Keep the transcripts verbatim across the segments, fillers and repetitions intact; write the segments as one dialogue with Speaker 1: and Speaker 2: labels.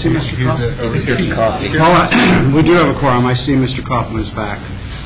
Speaker 1: see Mister Kaufman?
Speaker 2: Coffee.
Speaker 1: Oh, we do have a quorum. I see Mister Kaufman is back.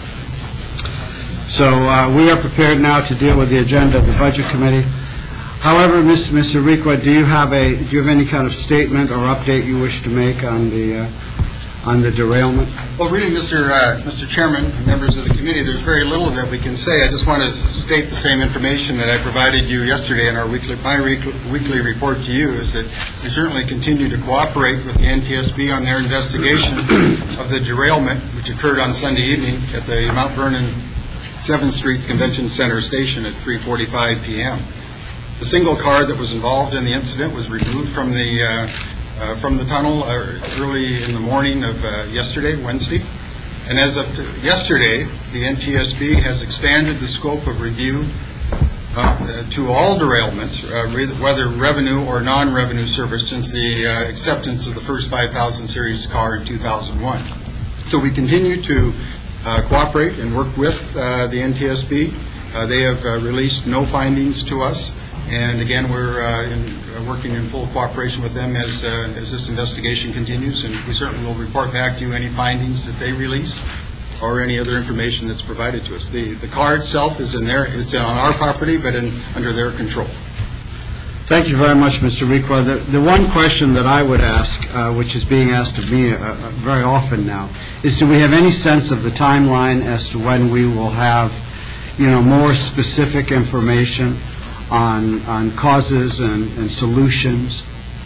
Speaker 1: So uh, we are prepared now to deal with the agenda of the Budget Committee. However, Mister Requa, do you have a do you have any kind of statement or update you wish to make on the uh, on the derailment?
Speaker 3: Well, really, Mister Uh, Mister Chairman and members of the committee, there's very little that we can say. I just want to state the same information that I provided you yesterday in our weekly my weekly report to you, is that we certainly continue to cooperate with the N T S B on their investigation of the derailment, which occurred on Sunday evening at the Mount Vernon seventh Street Convention Center station at three forty-five p.m. The single car that was involved in the incident was removed from the uh, uh, from the tunnel uh, early in the morning of uh, yesterday, Wednesday. And as of yesterday, the N T S B has expanded the scope of review uh, to all derailments, uh, whether revenue or non-revenue service, since the uh, acceptance of the first five thousand series car in two thousand one. So we continue to Uh, cooperate and work with uh, the N T S B. Uh, they have uh, released no findings to us, and again, we're uh, in, uh, working in full cooperation with them as uh, as this investigation continues, and we certainly will report back to you any findings that they release or any other information that's provided to us. The the car itself is in there; it's on our property, but in, under their control.
Speaker 1: Thank you very much, Mister Requa. The, the one question that I would ask, uh, which is being asked of me uh, very often now, is do we have any sense of the timeline as to when we will have, you know, more specific information on on causes and, and solutions?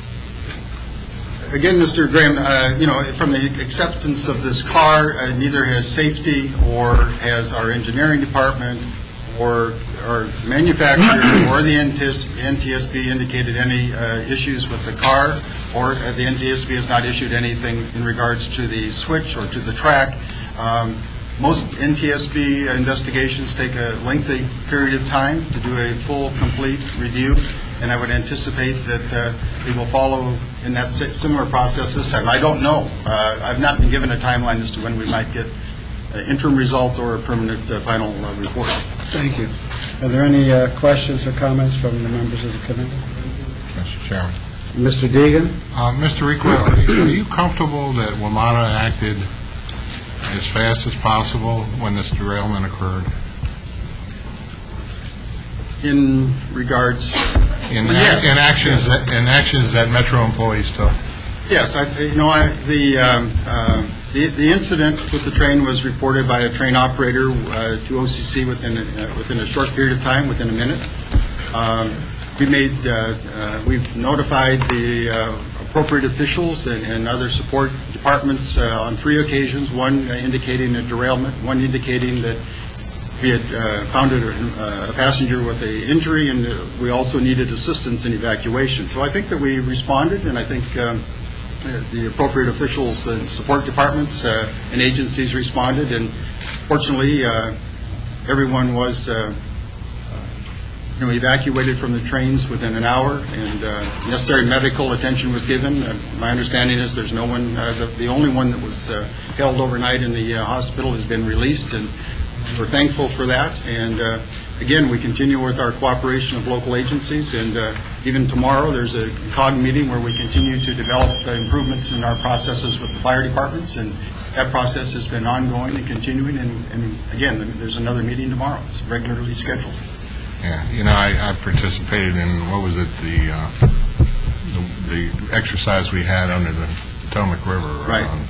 Speaker 3: Again, Mister Graham, uh, you know, from the acceptance of this car, uh, neither has safety or has our engineering department or our manufacturer or the N T S B indicated any uh, issues with the car, or uh, the N T S B has not issued anything in regards to the switch or to the track. Um, most N T S B investigations take a lengthy period of time to do a full, complete review, and I would anticipate that uh, they will follow in that similar process this time. I don't know. Uh, I've not been given a timeline as to when we might get Uh, interim results or a permanent uh, final uh, report.
Speaker 1: Thank you. Are there any uh, questions or comments from the members of the committee?
Speaker 4: Mister Chairman.
Speaker 1: Mister Deegan?
Speaker 4: Uh, Mister Requa, are, are you comfortable that WMATA acted as fast as possible when this derailment occurred?
Speaker 3: In regards...
Speaker 4: In,
Speaker 3: yes.
Speaker 4: in, actions, that, in actions that Metro employees took?
Speaker 3: Yes. I, you know, I, the... Um, uh, The, the incident with the train was reported by a train operator uh, to O C C within a, uh, within a short period of time, within a minute. Um, we made uh, uh, we've notified the uh, appropriate officials and, and other support departments uh, on three occasions. One uh, indicating a derailment, one indicating that we had uh, found a, a passenger with an injury, and uh, we also needed assistance in evacuation. So I think that we responded, and I think. Um, The appropriate officials and support departments uh, and agencies responded, and fortunately, uh, everyone was, uh, you know, evacuated from the trains within an hour, and uh, necessary medical attention was given. Uh, my understanding is there's no one. Uh, the, the only one that was uh, held overnight in the uh, hospital has been released, and we're thankful for that. And uh, again, we continue with our cooperation of local agencies, and uh, even tomorrow there's a C O G meeting where we continue to develop uh, improvements in our processes with the fire departments, and that process has been ongoing and continuing, and, and again, there's another meeting tomorrow. It's regularly scheduled.
Speaker 4: Yeah, you know, I, I participated in, what was it, the, uh, the the exercise we had under the Potomac River.
Speaker 3: Right.
Speaker 4: Um,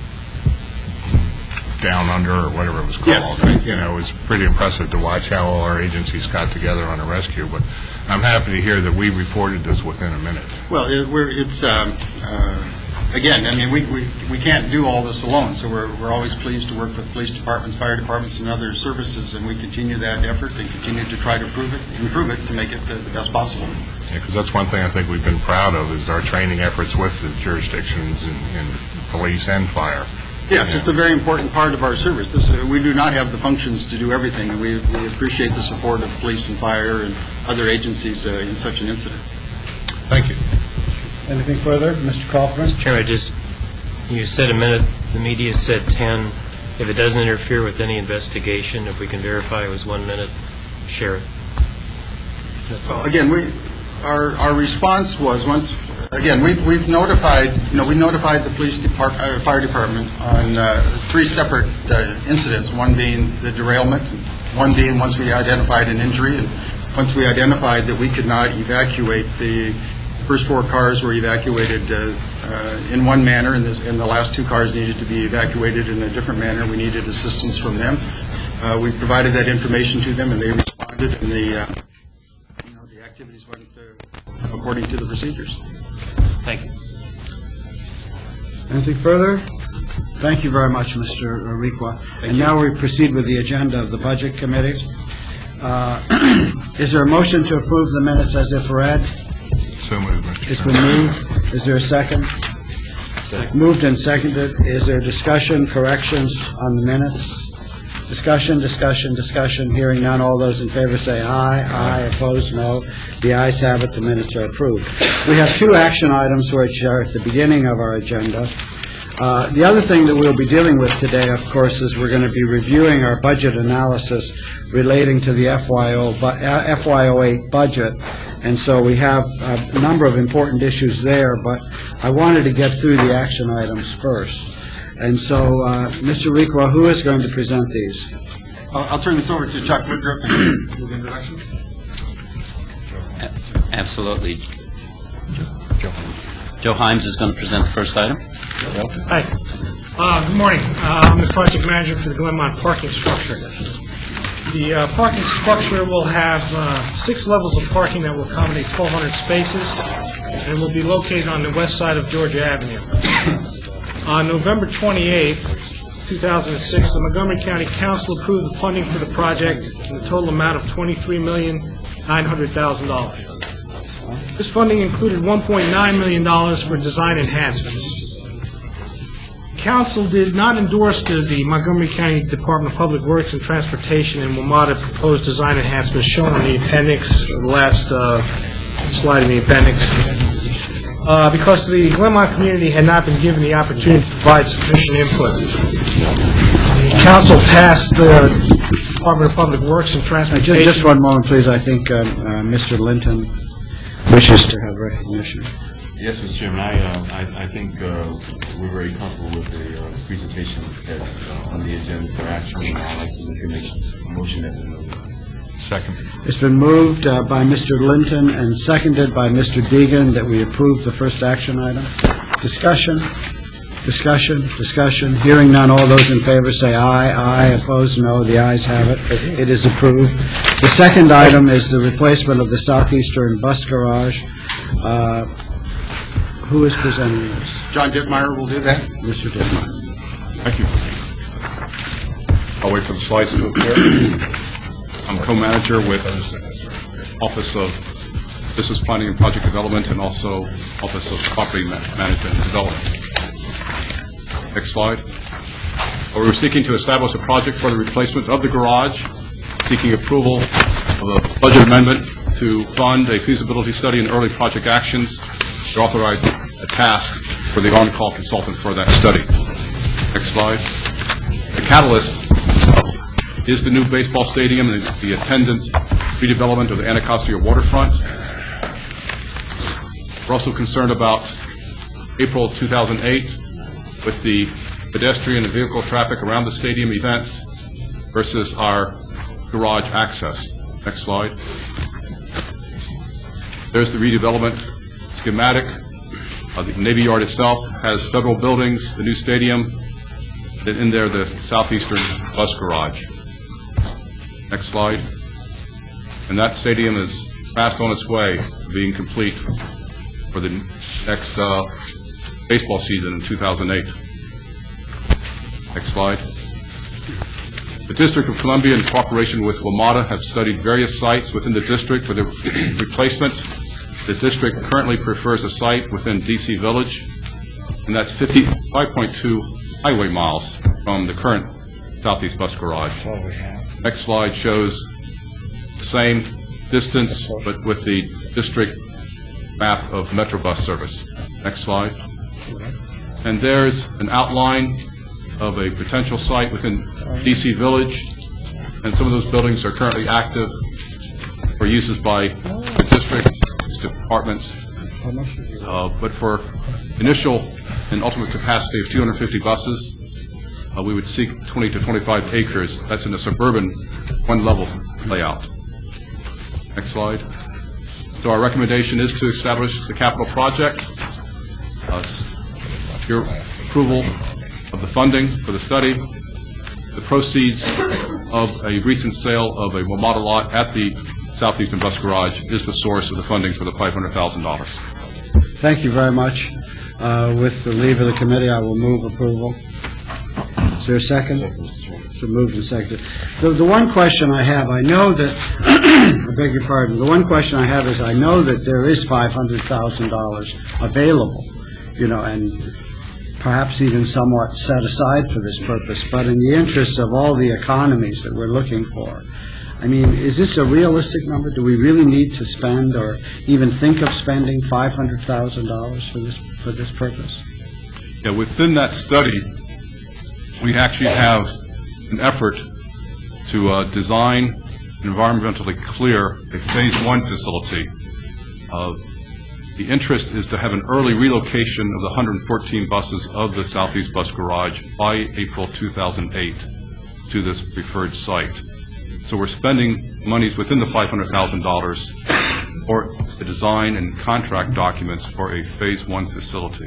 Speaker 4: Down Under, or whatever it was called.
Speaker 3: Yes.
Speaker 4: Right? You know, it was pretty impressive to watch how all our agencies got together on a rescue. But I'm happy to hear that we reported this within a minute.
Speaker 3: Well, it, we're, it's um, uh, again. I mean, we, we we can't do all this alone. So we're we're always pleased to work with police departments, fire departments, and other services, and we continue that effort and continue to try to improve it, improve it to make it the, the best possible.
Speaker 4: Yeah, because that's one thing I think we've been proud of is our training efforts with the jurisdictions and, and police and fire.
Speaker 3: Yes, it's a very important part of our service. This, uh, we do not have the functions to do everything, and we, we appreciate the support of police and fire and other agencies uh, in such an incident.
Speaker 4: Thank you.
Speaker 1: Anything further? Mister Kaufman?
Speaker 2: Mister Chairman, just, you said a minute, the media said ten. If it doesn't interfere with any investigation, if we can verify it was one minute, share it.
Speaker 3: Well, again, we, our, our response was once again, we've we've notified, you know, we notified the police depart, uh, fire department on uh, three separate uh, incidents, one being the derailment, one being once we identified an injury, and once we identified that we could not evacuate, the first four cars were evacuated uh, uh, in one manner, and, this, and the last two cars needed to be evacuated in a different manner. We needed assistance from them. Uh, we provided that information to them, and they responded, and the, uh, you know, the activities went uh, according to the procedures.
Speaker 2: Thank you.
Speaker 1: Anything further? Thank you very much, Mister Requa. And now we proceed with the agenda of the Budget Committee. Uh, is there a motion to approve the minutes as if read?
Speaker 4: So moved, Mister
Speaker 1: It's been moved. Is there a second?
Speaker 2: Second.
Speaker 1: Moved and seconded. Is there discussion, corrections on the minutes? Discussion, discussion, discussion. Hearing none. All those in favor say aye. Aye. Opposed, no. The ayes have it. The minutes are approved. We have two action items which are at the beginning of our agenda. Uh, the other thing that we'll be dealing with today, of course, is we're going to be reviewing our budget analysis relating to the F Y O bu- uh, F Y oh eight budget. And so we have a number of important issues there, but I wanted to get through the action items first. And so, uh, Mister Requa, who is going to present these?
Speaker 3: I'll, I'll turn this over to Chuck Woodruff and do the introduction.
Speaker 5: Absolutely. Joe Himes is going to present the first item.
Speaker 6: Hi. Uh, Good morning. Uh, I'm the project manager for the Glenmont parking structure. The uh, parking structure will have uh, six levels of parking that will accommodate twelve hundred spaces, and will be located on the west side of Georgia Avenue. On November twenty-eighth, two thousand six, the Montgomery County Council approved the funding for the project in the total amount of twenty-three million nine hundred thousand dollars. This funding included one point nine million dollars for design enhancements. Council did not endorse the, the Montgomery County Department of Public Works and Transportation and WMATA proposed design enhancements shown in the appendix, the last uh, slide in the appendix, uh, because the Glenmont community had not been given the opportunity to provide sufficient input. The Council tasked the Department of Public Works and
Speaker 1: Uh,
Speaker 6: Transportation.
Speaker 1: ju- Just one moment, please. I think uh, uh, Mister Linton wishes to have recognition.
Speaker 7: Yes, Mister Chairman, I, uh, I, I think uh, we're very comfortable with the uh, presentation that's uh, on the agenda for action, and I'd like to make a motion that we move.
Speaker 4: Second.
Speaker 1: It's been moved uh, by Mister Linton and seconded by Mister Deegan that we approve the first action item. Discussion, discussion, discussion. Hearing none, all those in favor say aye. Aye. Opposed, no. The ayes have it. It is approved. The second item is the replacement of the southeastern bus garage. Uh, Who is presenting this?
Speaker 3: John Dittmeyer will do that.
Speaker 1: Mister Dittmeyer.
Speaker 8: Thank you. I'll wait for the slides to appear. I'm co-manager with Office of Business Planning and Project Development and also Office of Property Ma- Management and Development. Next slide. We were seeking to establish a project for the replacement of the garage, seeking approval of a budget amendment to fund a feasibility study and early project actions to authorize a task for the on-call consultant for that study. Next slide. The catalyst is the new baseball stadium and the attendant redevelopment of the Anacostia waterfront. We're also concerned about April two thousand eight with the pedestrian and vehicle traffic around the stadium events versus our garage access. Next slide. There's the redevelopment schematic. Uh, the Navy Yard itself has federal buildings, the new stadium, then in there the southeastern bus garage. Next slide. And that stadium is fast on its way to being complete for the next uh, baseball season in two thousand eight. Next slide. The District of Columbia, in cooperation with WMATA, have studied various sites within the district for the replacement. The district currently prefers a site within D C Village, and that's fifty-five point two highway miles from the current southeast bus garage. Next slide shows the same distance, but with the district map of Metrobus service. Next slide. And there's an outline of a potential site within D C Village, and some of those buildings are currently active for uses by the district, its departments, Uh, But for initial and ultimate capacity of two hundred fifty buses, uh, we would seek twenty to twenty-five acres. That's in a suburban one-level layout. Next slide. So our recommendation is to establish the capital project. Uh, Your approval of the funding for the study, the proceeds of a recent sale of a model lot at the Southeastern Bus Garage is the source of the funding for the five hundred thousand dollars.
Speaker 1: Thank you very much. Uh, With the leave of the committee, I will move approval. Is there a second? So moved and seconded. The, the one question I have, I know that, I beg your pardon, the one question I have is I know that there is five hundred thousand dollars available, you know, and perhaps even somewhat set aside for this purpose, but in the interest of all the economies that we're looking for, I mean, is this a realistic number? Do we really need to spend or even think of spending five hundred thousand dollars for this, for this purpose?
Speaker 8: Yeah, within that study, we actually have an effort to uh, design and environmentally clear a phase one facility. Uh, the interest is to have an early relocation of the one hundred fourteen buses of the Southeast Bus Garage by April two thousand eight to this preferred site. So we're spending monies within the five hundred thousand dollars for the design and contract documents for a phase one facility.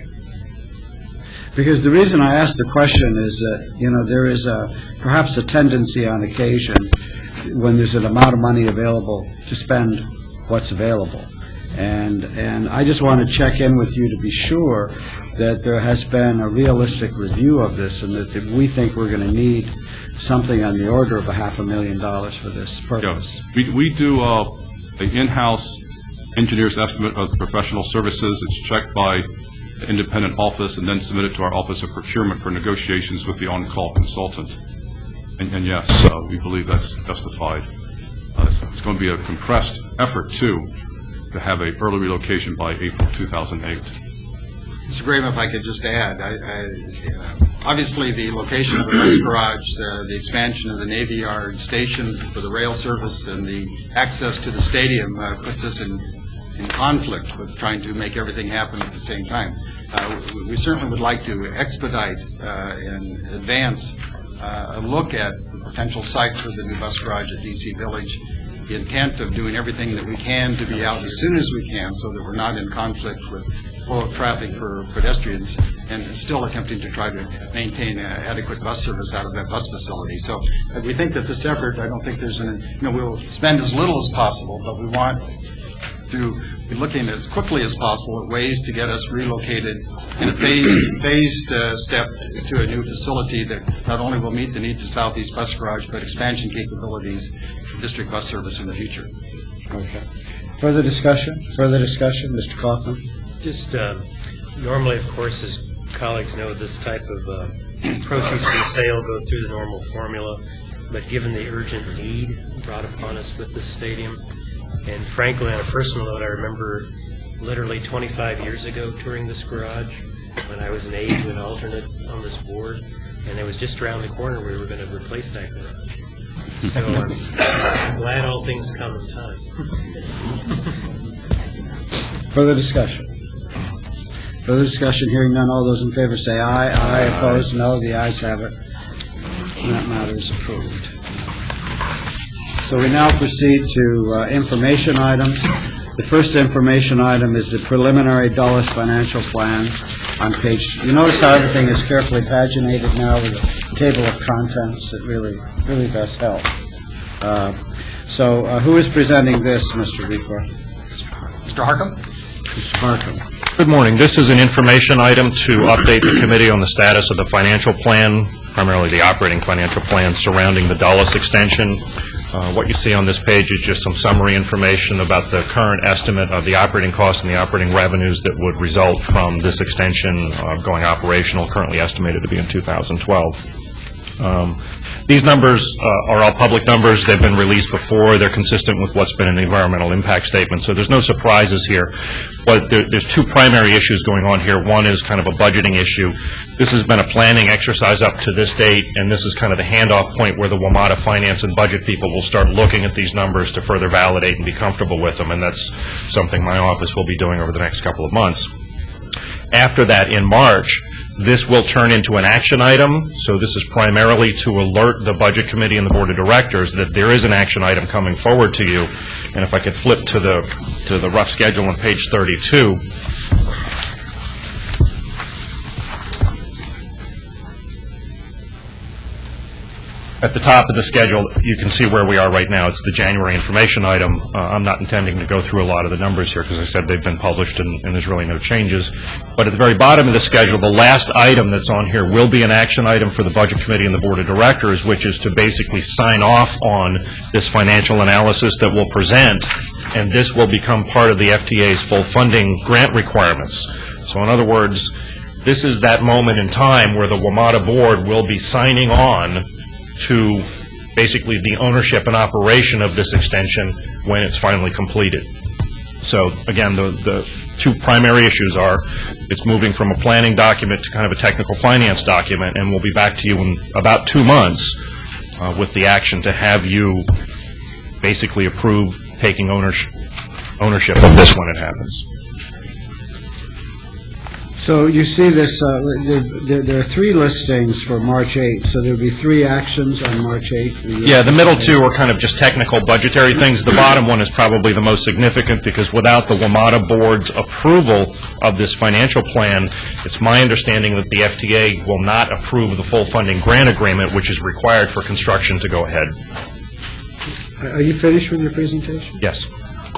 Speaker 1: Because the reason I ask the question is that, you know, there is a, perhaps a tendency on occasion when there's an amount of money available to spend what's available. And, and I just want to check in with you to be sure that there has been a realistic review of this and that, that we think we're going to need something on the order of a half a million dollars for this purpose.
Speaker 8: Yeah. We, we do uh, an in-house engineer's estimate of professional services. It's checked by the independent office and then submitted to our Office of Procurement for negotiations with the on-call consultant. And, and yes, uh, we believe that's justified. Uh, it's, it's going to be a compressed effort, too, to have a early relocation by April two thousand eight.
Speaker 3: Mister Graham, if I could just add, I, I, uh, obviously the location of the bus garage, uh, the expansion of the Navy Yard station for the rail service, and the access to the stadium uh, puts us in, in conflict with trying to make everything happen at the same time. Uh, we, we certainly would like to expedite uh, and advance uh, a look at the potential site for the new bus garage at D C Village. The intent of doing everything that we can to be out as soon as we can so that we're not in conflict with flow of traffic for pedestrians, and still attempting to try to maintain uh, adequate bus service out of that bus facility. So uh, we think that this effort, I don't think there's an, you know, we'll spend as little as possible, but we want to be looking as quickly as possible at ways to get us relocated in a phased, phased uh, step to a new facility that not only will meet the needs of Southeast Bus Garage, but expansion capabilities for district bus service in the future.
Speaker 1: Okay. Further discussion? Further discussion, Mister Kaufman?
Speaker 2: Just uh, normally, of course, as colleagues know, this type of uh, proceeds from the sale go through the normal formula, but given the urgent need brought upon us with this stadium, and frankly, on a personal note, I remember literally twenty-five years ago touring this garage when I was an aide to an alternate on this board, and it was just around the corner we were going to replace that garage. So I'm glad all things come in time.
Speaker 1: Further discussion? Further discussion, hearing none, all those in favor say aye. Aye. Opposed, no. The ayes have it. And that matter is approved. So we now proceed to uh, information items. The first information item is the preliminary Dulles financial plan on page. You notice how everything is carefully paginated now with a table of contents. It really, really does help. Uh, so uh, who is presenting this, Mister Requa?
Speaker 3: Mister Harcum?
Speaker 1: Mister Harcum.
Speaker 9: Good morning. This is an information item to update the committee on the status of the financial plan, primarily the operating financial plan surrounding the Dulles extension. Uh, what you see on this page is just some summary information about the current estimate of the operating costs and the operating revenues that would result from this extension uh, going operational, currently estimated to be in two thousand twelve. Um, These numbers uh, are all public numbers. They've been released before. They're consistent with what's been in the environmental impact statement, so there's no surprises here. But there, there's two primary issues going on here. One is kind of a budgeting issue. This has been a planning exercise up to this date, and this is kind of the handoff point where the WMATA finance and budget people will start looking at these numbers to further validate and be comfortable with them, and that's something my office will be doing over the next couple of months. After that, in March, this will turn into an action item, so this is primarily to alert the Budget Committee and the Board of Directors that there is an action item coming forward to you. And if I could flip to the, to the rough schedule on page thirty-two. At the top of the schedule, you can see where we are right now. It's the January information item. Uh, I'm not intending to go through a lot of the numbers here because I said they've been published and, and there's really no changes. But at the very bottom of the schedule, the last item that's on here will be an action item for the Budget Committee and the Board of Directors, which is to basically sign off on this financial analysis that we'll present, and this will become part of the F T A's full funding grant requirements. So in other words, this is that moment in time where the WMATA board will be signing on to basically the ownership and operation of this extension when it's finally completed. So again, the, the two primary issues are it's moving from a planning document to kind of a technical finance document, and we'll be back to you in about two months uh, with the action to have you basically approve taking ownership, ownership of this when it happens.
Speaker 1: So you see this, uh, there, there, there are three listings for March eighth, so there'll be three actions on March eighth?
Speaker 9: Yeah, the middle two are kind of just technical budgetary things. The bottom one is probably the most significant because without the WMATA board's approval of this financial plan, it's my understanding that the F T A will not approve the full funding grant agreement, which is required for construction to go ahead.
Speaker 1: Are you finished with your presentation?
Speaker 9: Yes.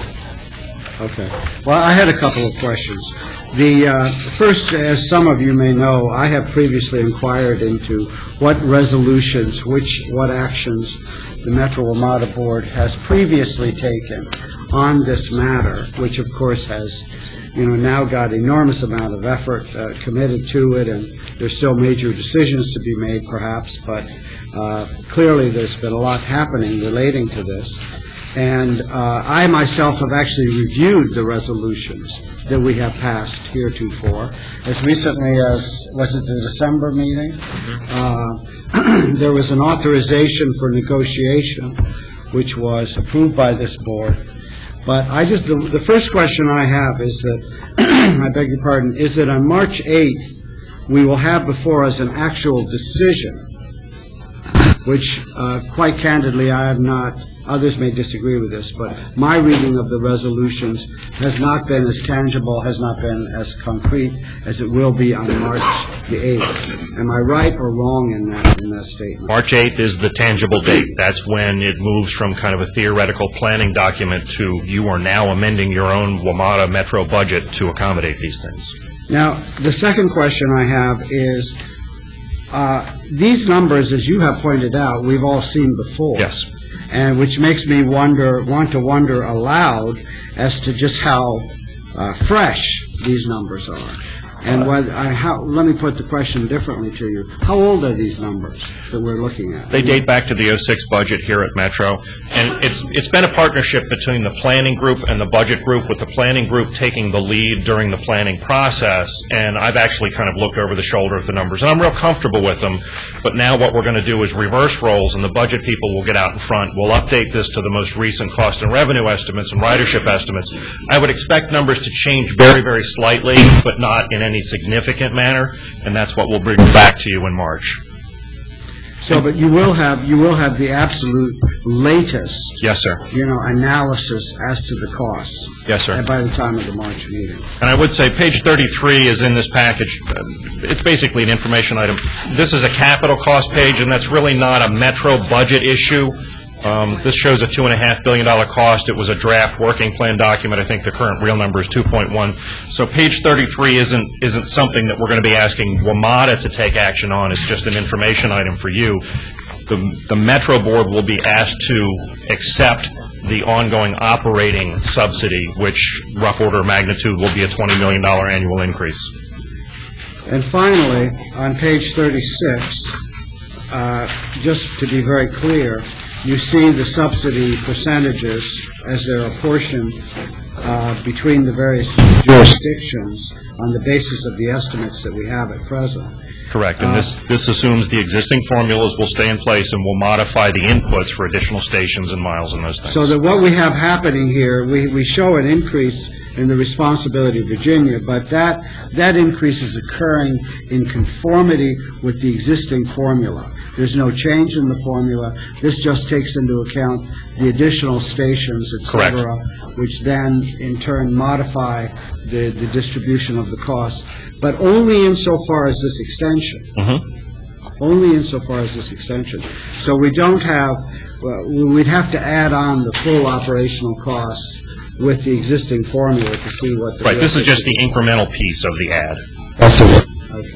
Speaker 1: Okay. Well, I had a couple of questions. The uh, first, as some of you may know, I have previously inquired into what resolutions, which, what actions the Metro WMATA Board has previously taken on this matter, which of course has, you know, now got enormous amount of effort uh, committed to it, and there's still major decisions to be made, perhaps, but uh, clearly there's been a lot happening relating to this. And uh, I myself have actually reviewed the resolutions that we have passed heretofore. As recently as, was it the December meeting? Mm-hmm. uh, there was an authorization for negotiation, which was approved by this board. But I just, the, the first question I have is that, I beg your pardon, is that on March eighth, we will have before us an actual decision, which uh, quite candidly I have not. Others may disagree with this, but my reading of the resolutions has not been as tangible, has not been as concrete as it will be on March the eighth. Am I right or wrong in that, in that statement?
Speaker 9: March eighth is the tangible date. That's when it moves from kind of a theoretical planning document to you are now amending your own WMATA Metro budget to accommodate these things.
Speaker 1: Now, the second question I have is, uh, these numbers, as you have pointed out, we've all seen before.
Speaker 9: Yes.
Speaker 1: And which makes me wonder, want to wonder aloud as to just how uh, fresh these numbers are. And what, I, how, let me put the question differently to you. How old are these numbers that we're looking at?
Speaker 9: They date back to the oh six budget here at Metro. And it's it's been a partnership between the planning group and the budget group, with the planning group taking the lead during the planning process. And I've actually kind of looked over the shoulder at the numbers, and I'm real comfortable with them. But now what we're going to do is reverse roles, and the budget people will get out in front. We'll update this to the most recent cost and revenue estimates and ridership estimates. I would expect numbers to change very, very slightly, but not in any significant manner, and that's what we'll bring back to you in March.
Speaker 1: So, but you will have, you will have the absolute latest,
Speaker 9: Yes, sir.
Speaker 1: you know, analysis as to the costs.
Speaker 9: Yes, sir.
Speaker 1: By the time of the March meeting.
Speaker 9: And I would say page thirty-three is in this package. Uh, It's basically an information item. This is a capital cost page, and that's really not a Metro budget issue. Um, this shows a two point five billion dollars cost. It was a draft working plan document. I think the current real number is two point one. So page thirty-three isn't isn't something that we're going to be asking WMATA to take action on. It's just an information item for you. The, the Metro Board will be asked to accept the ongoing operating subsidy, which rough order of magnitude will be a twenty million dollars annual increase.
Speaker 1: And finally, on page thirty-six, uh, just to be very clear, you see the subsidy percentages as they're apportioned uh, between the various jurisdictions on the basis of the estimates that we have at present.
Speaker 9: Correct, and this, this assumes the existing formulas will stay in place and will modify the inputs for additional stations and miles and those things.
Speaker 1: So that what we have happening here, we, we show an increase in the responsibility of Virginia, but that, that increase is occurring in conformity with the existing formula. There's no change in the formula. This just takes into account the additional stations, et cetera, which then in turn modify the, the distribution of the cost, but only insofar as this extension.
Speaker 9: Mm-hmm.
Speaker 1: Only insofar as this extension. So we don't have, well, we'd have to add on the full operational costs with the existing formula to see what the...
Speaker 9: Right, this is just the incremental piece of the ad.
Speaker 1: That's it.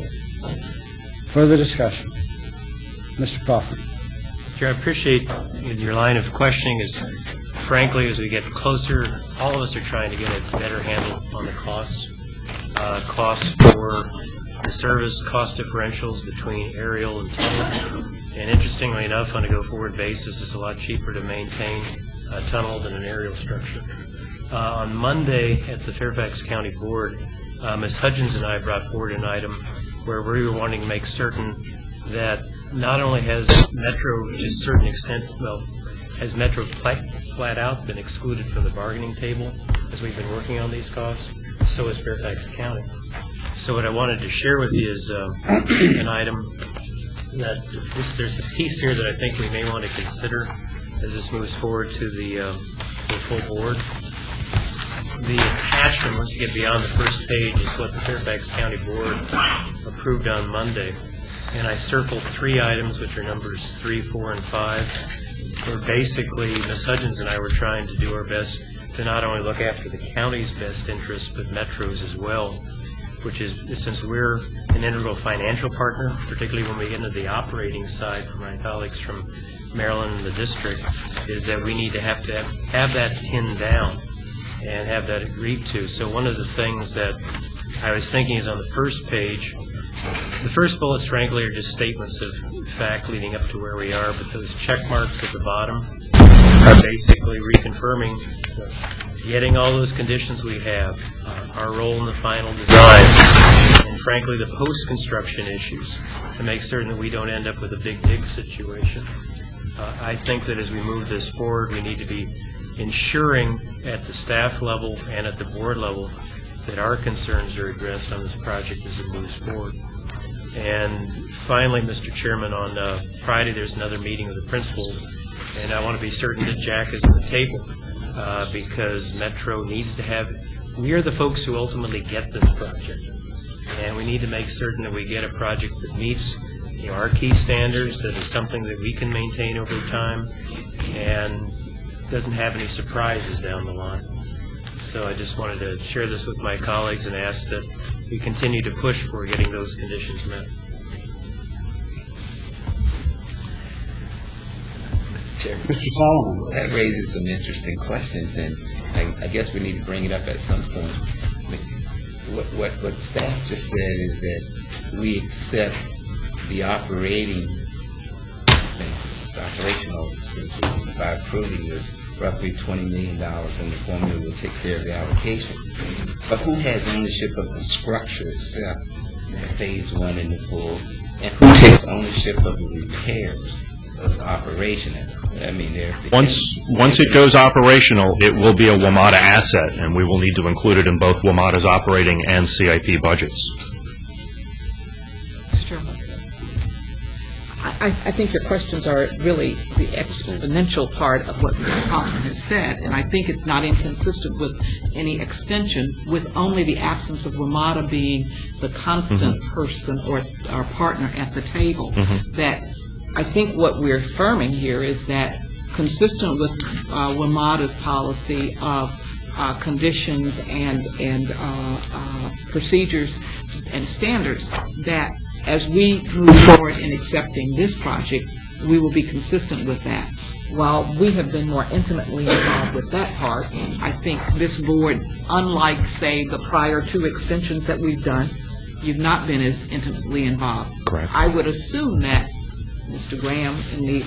Speaker 1: Okay. Further discussion. Mister Kaufman.
Speaker 2: Chair, I appreciate your line of questioning. Is frankly, as we get closer, all of us are trying to get a better handle on the costs. Uh, costs for the service, cost differentials between aerial and tunnel. And interestingly enough, on a go-forward basis, it's a lot cheaper to maintain a tunnel than an aerial structure. Uh, on Monday at the Fairfax County Board, uh, Miz Hudgens and I brought forward an item where we were wanting to make certain that not only has Metro, to a certain extent, well, has Metro flat, flat out been excluded from the bargaining table as we've been working on these costs, so is Fairfax County. So what I wanted to share with you is uh, an item that this, there's a piece here that I think we may want to consider as this moves forward to the, uh, the full board. The attachment, once you get beyond the first page, is what the Fairfax County Board approved on Monday. And I circled three items, which are numbers three, four, and five, where basically Miz Hudgens and I were trying to do our best to not only look after the county's best interests, but Metro's as well, which is, since we're an integral financial partner, particularly when we get into the operating side from my colleagues from Maryland and the district, is that we need to have to have, have that pinned down and have that agreed to. So one of the things that I was thinking is on the first page, the first bullets, frankly, are just statements of fact leading up to where we are, but those check marks at the bottom are basically reconfirming getting all those conditions we have, uh, our role in the final design, and frankly the post-construction issues to make certain that we don't end up with a big dig situation. Uh, I think that as we move this forward, we need to be ensuring at the staff level and at the board level that our concerns are addressed on this project as it moves forward. And finally, Mister Chairman, on uh, Friday there's another meeting of the principals, and I want to be certain that Jack is at the table uh, because Metro needs to have, we are the folks who ultimately get this project, and we need to make certain that we get a project that meets you know, our key standards, that is something that we can maintain over time, and doesn't have any surprises down the line. So I just wanted to share this with my colleagues and ask that we continue to push for getting those conditions met.
Speaker 10: Mister Chairman.
Speaker 1: Mister Solomon.
Speaker 10: That raises some interesting questions, and I, I guess we need to bring it up at some point. What, what, what staff just said is that we accept the operating expenses, the operational expenses, by approving this roughly twenty million dollars, and the formula will take care of the allocation. But who has ownership of the structure itself, phase one and the full, and who takes ownership of the repairs of the operation? I mean, they're
Speaker 9: Once once it goes operational, it will be a WMATA asset, and we will need to include it in both WMATA's operating and C I P budgets.
Speaker 11: Mister Chairman, I, I think your questions are really the exponential part of what Mister Kaufman has said, and I think it's not inconsistent with any extension, with only the absence of WMATA being the constant mm-hmm. person or our partner at the table. Mm-hmm. That I think what we're affirming here is that, consistent with uh, WMATA's policy of uh, conditions and and uh, uh, procedures and standards, that as we move forward in accepting this project, we will be consistent with that. While we have been more intimately involved with that part, I think this board, unlike, say, the prior two extensions that we've done, you've not been as intimately involved.
Speaker 9: Correct.
Speaker 11: I would assume that Mister Graham in the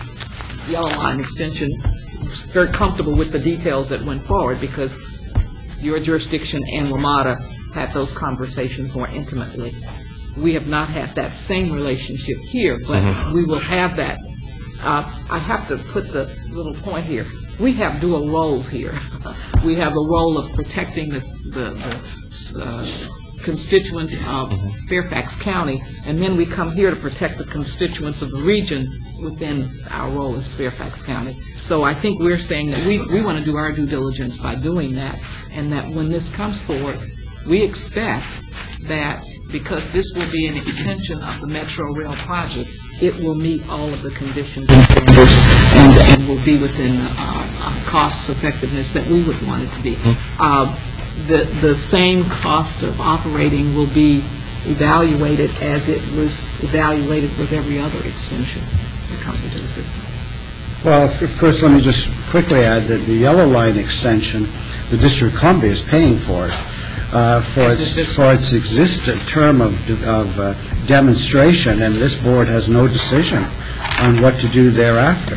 Speaker 11: Yellow Line extension was very comfortable with the details that went forward because your jurisdiction and WMATA had those conversations more intimately. We have not had that same relationship here, but mm-hmm. we will have that. Uh, I have to put the little point here. We have dual roles here. We have the role of protecting the, the, the uh, constituents of mm-hmm. Fairfax County, and then we come here to protect the constituents of the region within our role as Fairfax County. So I think we're saying that we, we want to do our due diligence by doing that, and that when this comes forward, we expect that because this will be an extension of the Metro Rail project, it will meet all of the conditions and standards and, and will be within uh, uh, cost effectiveness that we would want it to be. Uh, the, the same cost of operating will be evaluated as it was evaluated with every other extension that comes into the system.
Speaker 1: Well, first let me just quickly add that the Yellow Line extension, the District of Columbia is paying for it. Uh, for its for its existent term of of uh, demonstration, and this board has no decision on what to do thereafter.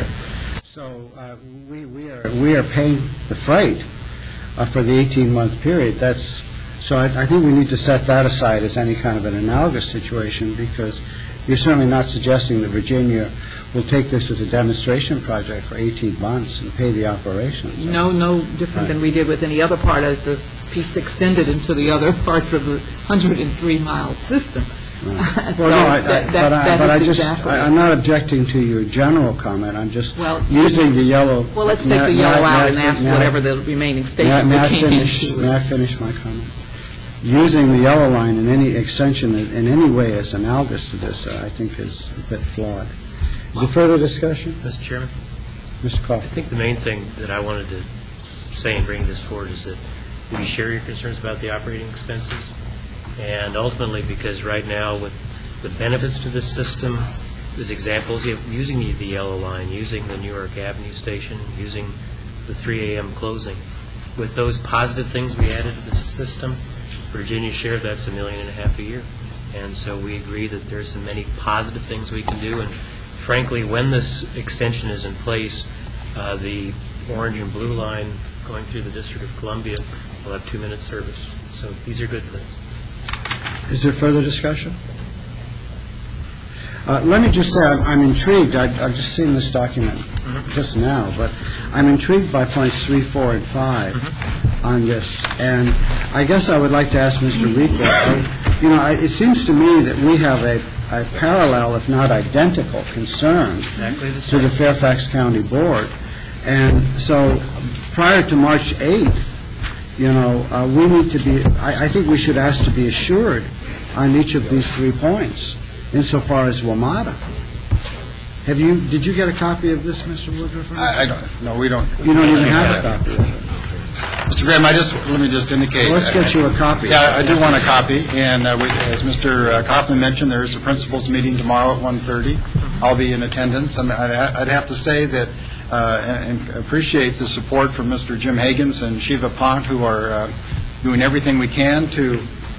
Speaker 1: So uh, we we are we are paying the freight uh, for the eighteen month period. That's so. I, I think we need to set that aside as any kind of an analogous situation, because you're certainly not suggesting that Virginia will take this as a demonstration project for eighteen months and pay the operations.
Speaker 11: No, no different right. than we did with any other part as the piece extended into the other parts of the one hundred three mile system.
Speaker 1: Right. so well, no, I, that, that, but I, that but I just, exactly I, I'm not objecting to your general comment. I'm just well, using the yellow.
Speaker 11: Well, let's take the yellow out and ask whatever the remaining statements
Speaker 1: may, may
Speaker 11: came
Speaker 1: finish,
Speaker 11: into.
Speaker 1: May I finish my comment? Using the Yellow Line in any extension in any way as analogous to this, uh, I think is a bit flawed. Is there further discussion?
Speaker 2: Mister Chairman?
Speaker 1: Mister Coffey.
Speaker 2: I think the main thing that I wanted to say in bringing this forward is that we share your concerns about the operating expenses, and ultimately because right now with the benefits to this system, there's examples of using the, the Yellow Line, using the New York Avenue station, using the three A M closing. With those positive things we added to the system, Virginia's share, that's a million and a half a year. And so we agree that there's some many positive things we can do, and frankly, when this extension is in place, uh, the orange and blue line going through the District of Columbia will have two-minute service. So these are good things.
Speaker 1: Is there further discussion? Uh, let me just say I'm, I'm intrigued. I, I've just seen this document mm-hmm. just now, but I'm intrigued by points three, four, and five mm-hmm. on this. And I guess I would like to ask Mister Rico, uh, you know, I, it seems to me that we have a a parallel, if not identical, concern
Speaker 2: exactly the
Speaker 1: to the Fairfax County Board. And so prior to March eighth, you know, uh, we need to be, I, I think we should ask to be assured on each of these three points insofar as WMATA. Have you, did you get a copy of this, Mister Woodruff?
Speaker 3: I, I don't, no, we don't.
Speaker 1: You don't even have a copy of it.
Speaker 3: Mister Graham, I just, let me just indicate.
Speaker 1: Well, let's get you a copy.
Speaker 3: Yeah, I do want a copy, and uh, we, as Mister Uh, Kaufman mentioned, there is a principals meeting tomorrow at one thirty. I'll be in attendance. I mean, I'd, I'd have to say that, uh, and, and appreciate the support from Mister Jim Higgins and Shiva Pant, who are uh, doing everything we can to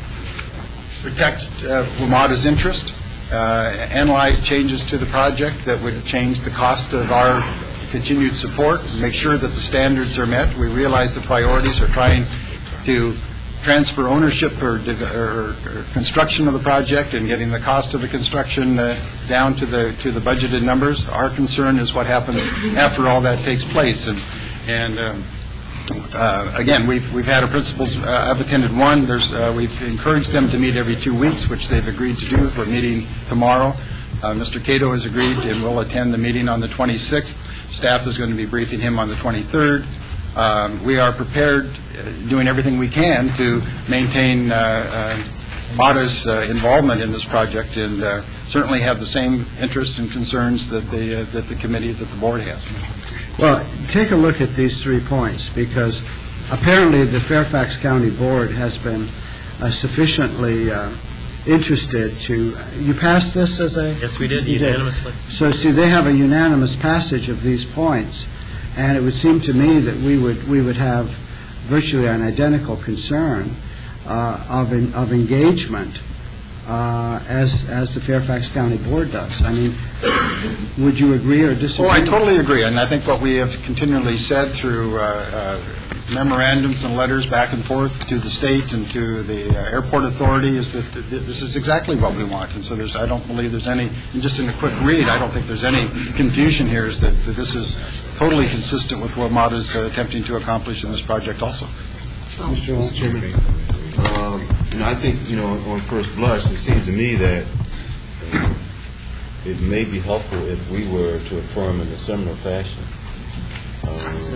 Speaker 3: protect uh, WMATA's interest, uh, analyze changes to the project that would change the cost of our continued support, make sure that the standards are met. We realize the priorities are trying to transfer ownership or, or, or construction of the project and getting the cost of the construction uh, down to the to the budgeted numbers. Our concern is what happens after all that takes place. And and um, uh, again, we've we've had our principals. Uh, I've attended one. There's uh, we've encouraged them to meet every two weeks, which they've agreed to do. We're meeting tomorrow. Uh, Mister Cato has agreed and will attend the meeting on the twenty-sixth. Staff is going to be briefing him on the twenty-third. Um, we are prepared, uh, doing everything we can to maintain uh, uh, MATA's uh, involvement in this project, and uh, certainly have the same interests and concerns that the uh, that the committee, that the board has.
Speaker 1: Well, take a look at these three points, because apparently the Fairfax County Board has been uh, sufficiently uh, interested to, you passed this as a?
Speaker 2: Yes, we did, unanimously.
Speaker 1: Did. So, see, they have a unanimous passage of these points, and it would seem to me that we would we would have virtually an identical concern uh, of, in, of engagement uh, as as the Fairfax County Board does. I mean, would you agree or disagree?
Speaker 3: Oh, I totally agree, and I think what we have continually said through uh, uh, memorandums and letters back and forth to the state and to the uh, airport authority is that th- th- this is exactly what we want. And so there's, I don't believe there's any, and just in a quick read, I don't think there's any confusion here is that, that this is totally consistent with what WMATA is uh, attempting to accomplish in this project also.
Speaker 7: Mister Chairman, um, you know, I think, you know, on first blush, it seems to me that uh, it may be helpful if we were to affirm in a similar fashion. Um,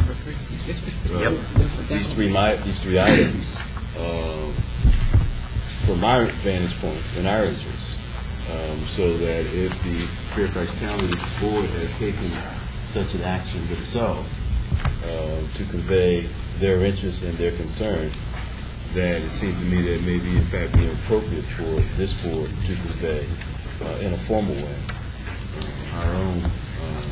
Speaker 11: Yep.
Speaker 7: These three, my, these three items, uh, from my vantage point, in our interest, um, so that if the Fairfax County Board has taken such an action themselves uh, to convey their interest and their concern, that it seems to me that it may be, in fact, be appropriate for this board to convey uh, in a formal way uh, our own uh,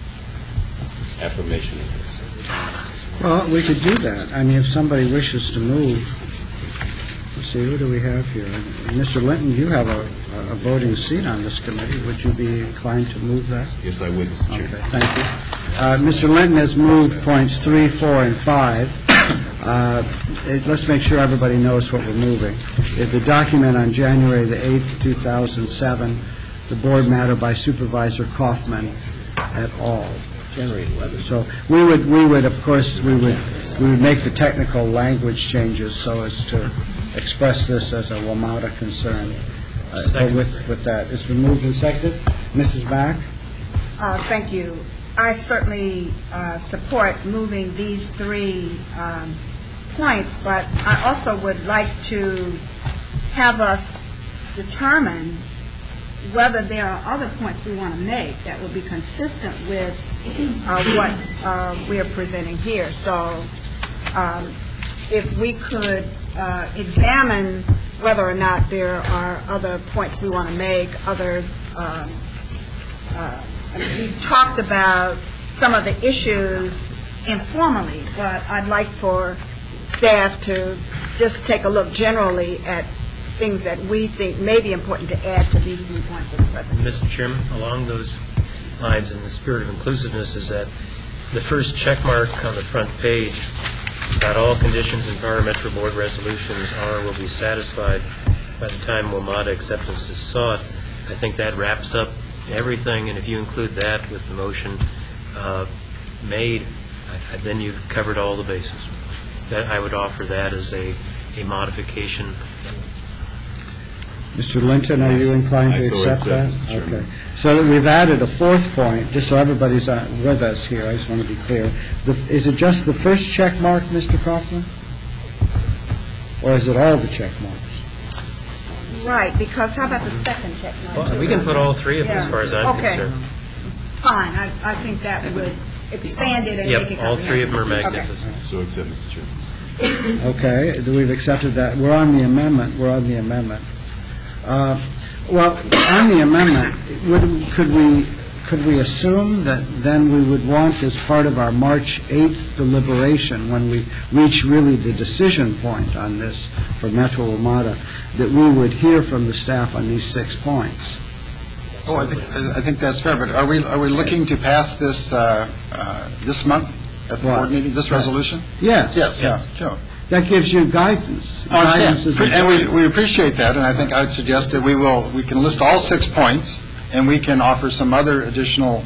Speaker 7: affirmation of this.
Speaker 1: Well, we could do that. I mean, if somebody wishes to move, let's see, who do we have here? Mister Linton, you have a, a voting seat on this committee. Would you be inclined to move that?
Speaker 7: Yes, I would, Mister Chairman.
Speaker 1: Okay, thank you. Uh, Mister Linton has moved points three, four, and five. Uh, it, let's make sure everybody knows what we're moving. If the document on January the eighth, two thousand seven, the board matter by Supervisor Kaufman et al. So we would, we would, of course, we would, we would make the technical language changes so as to express this as a WMATA concern. Uh, but with, with that, it's been moved and seconded. Missus Mack?
Speaker 12: Uh, thank you. I certainly uh, support moving these three um, points, but I also would like to have us determine whether there are other points we want to make that would be consistent with uh, what uh, we are presenting here. So um, if we could uh, examine whether or not there are other points we want to make, other, um, uh, I mean, we've talked about some of the issues informally, but I'd like for staff to just take a look generally at things that we think may be important to add to these three points of the presentation.
Speaker 2: Mister Chairman, along those lines, in the spirit of inclusiveness, is that the first check mark on the front page that all conditions in Power Metro Board resolutions are or will be satisfied by the time WMATA acceptance is sought. I think that wraps up everything, and if you include that with the motion uh, made, I, I, then you've covered all the bases. That I would offer that as a, a modification. Mister
Speaker 1: Linton, are you inclined to accept that? Okay. So we've added a fourth point, just so everybody's with us here. I just want to be clear. The, is it just the first check mark, Mister Kaufman? Or is it all the check marks?
Speaker 12: Right, because how about the second check mark?
Speaker 2: Well, we can put all three of them, yeah, as far as I'm
Speaker 12: okay.
Speaker 2: concerned.
Speaker 12: Fine. I, I think that would expand it and
Speaker 2: yep,
Speaker 12: make it
Speaker 2: all three of them are magnificent.
Speaker 12: Okay.
Speaker 7: So accept, Mister Chairman.
Speaker 1: Okay, we've accepted that. We're on the amendment. We're on the amendment. Uh, well, on the amendment, would, could we could we assume that then we would want, as part of our March eighth deliberation, when we reach really the decision point on this for Metro WMATA, that we would hear from the staff on these six points?
Speaker 3: Oh, I think I think that's fair. But are we are we looking to pass this uh, uh, this month at the
Speaker 1: what?
Speaker 3: board meeting? This resolution?
Speaker 1: Yes.
Speaker 3: Yes.
Speaker 1: Yeah.
Speaker 3: Yeah. Sure.
Speaker 1: That gives you guidance.
Speaker 3: I
Speaker 1: guidance is
Speaker 3: understand. And we, we appreciate that, and I think I would suggest that we will, we can list all six points, and we can offer some other additional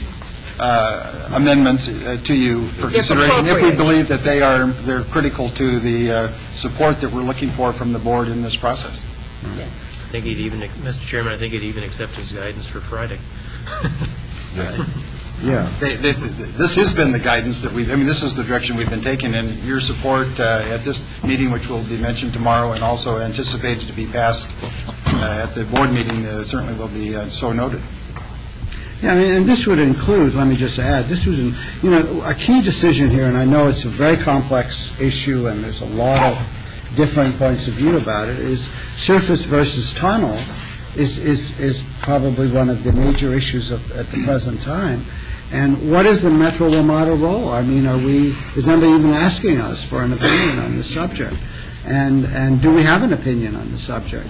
Speaker 3: uh, amendments uh, to you for consideration if we believe that they are, they're critical to the uh, support that we're looking for from the board in this process.
Speaker 2: I think he'd even, Mister Chairman, I think he'd even accept his guidance for Friday.
Speaker 3: Yeah.
Speaker 1: Yeah.
Speaker 3: They, they, this has been the guidance that we've, I mean, this is the direction we've been taking, and your support uh, at this meeting, which will be mentioned tomorrow and also anticipated to be passed uh, at the board meeting, uh, certainly will be uh, so noted.
Speaker 1: Yeah, I mean, and this would include, let me just add, this was, an, you know, a key decision here, and I know it's a very complex issue and there's a lot of different points of view about it, is surface versus tunnel is, is, is probably one of the major issues of, at the present time. And what is the Metro WMATA role? I mean, are we, is anybody even asking us for an opinion on this subject? And, and do we have an opinion on the subject?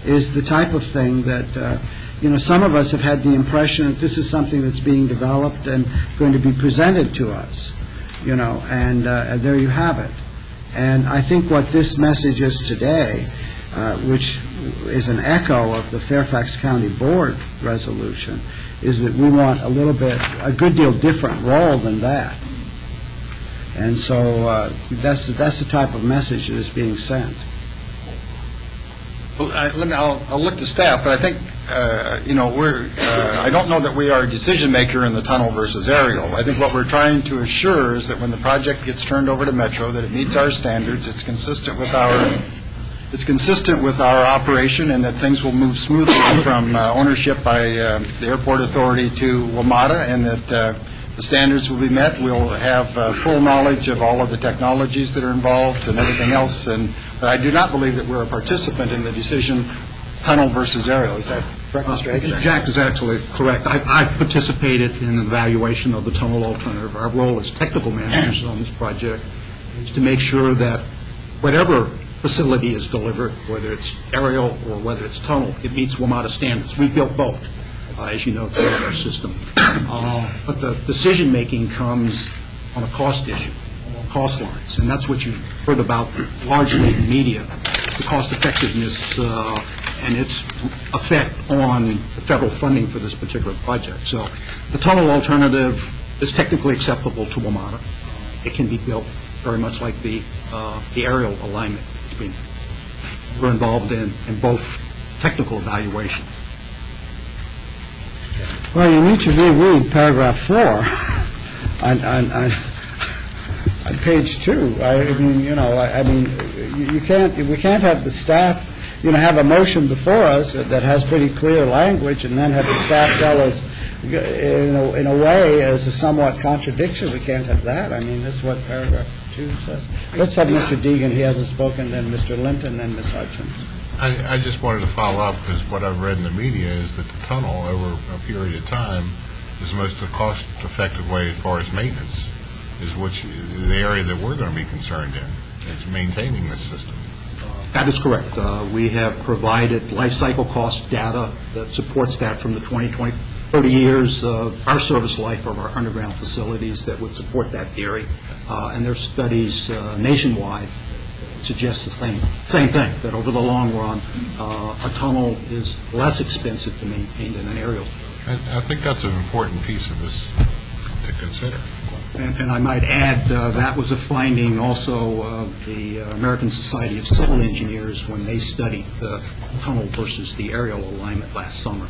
Speaker 1: is the type of thing that, uh, you know, some of us have had the impression that this is something that's being developed and going to be presented to us, you know, and, uh, and there you have it. And I think what this message is today, uh, which is an echo of the Fairfax County Board resolution, is that we want a little bit, a good deal different role than that. And so uh, that's, that's the type of message that is being sent.
Speaker 3: Well, I, let me, I'll, I'll look to staff, but I think, uh, you know, we're, uh, I don't know that we are a decision maker in the tunnel versus aerial. I think what we're trying to assure is that when the project gets turned over to Metro, that it meets our standards, it's consistent with our, it's consistent with our operation, and that things will move smoothly from uh, ownership by uh, the airport authority to WMATA, and that uh, the standards will be met. We'll have uh, full knowledge of all of the technologies that are involved and everything else. And but I do not believe that we're a participant in the decision tunnel versus aerial. Is that correct, Mister Hagan?
Speaker 13: Jack is actually correct. I've, I've participated in the evaluation of the tunnel alternative. Our role as technical managers on this project is to make sure that whatever facility is delivered, whether it's aerial or whether it's tunnel, it meets WMATA standards. We built both, uh, as you know, throughout our system. Uh, but the decision-making comes on a cost issue, cost lines, and that's what you've heard about largely in media, the cost-effectiveness uh, and its effect on the federal funding for this particular project. So the tunnel alternative is technically acceptable to WMATA. It can be built very much like the, uh, the aerial alignment. We're involved in, in both technical evaluation.
Speaker 1: Well, you need to reread paragraph four on, on, on, on page two. I mean, you know, I, I mean, you, you can't, we can't have the staff, you know, have a motion before us that, that has pretty clear language, and then have the staff tell us, in a, in a way, as a somewhat contradiction. We can't have that. I mean, that's what paragraph two says. Let's have Mister Deegan. He hasn't spoken. Then Mister Linton. Then Miz Hutchins.
Speaker 4: I, I just wanted to follow up, because what I've read in the media is that the tunnel, over a period of time, is the most cost-effective way as far as maintenance, is which the area that we're going to be concerned in, is maintaining this system.
Speaker 13: That is correct. Uh, we have provided life cycle cost data that supports that from the twenty, twenty, thirty years of our service life of our underground facilities that would support that theory. Uh, and there's studies uh, nationwide that suggest the same, same thing, that over the long run, uh, a tunnel is less expensive to maintain than an aerial.
Speaker 4: I, I think that's an important piece of this to consider.
Speaker 13: And, and I might add, uh, that was a finding also of the uh, American Society of Civil Engineers when they studied the tunnel versus the aerial alignment last summer.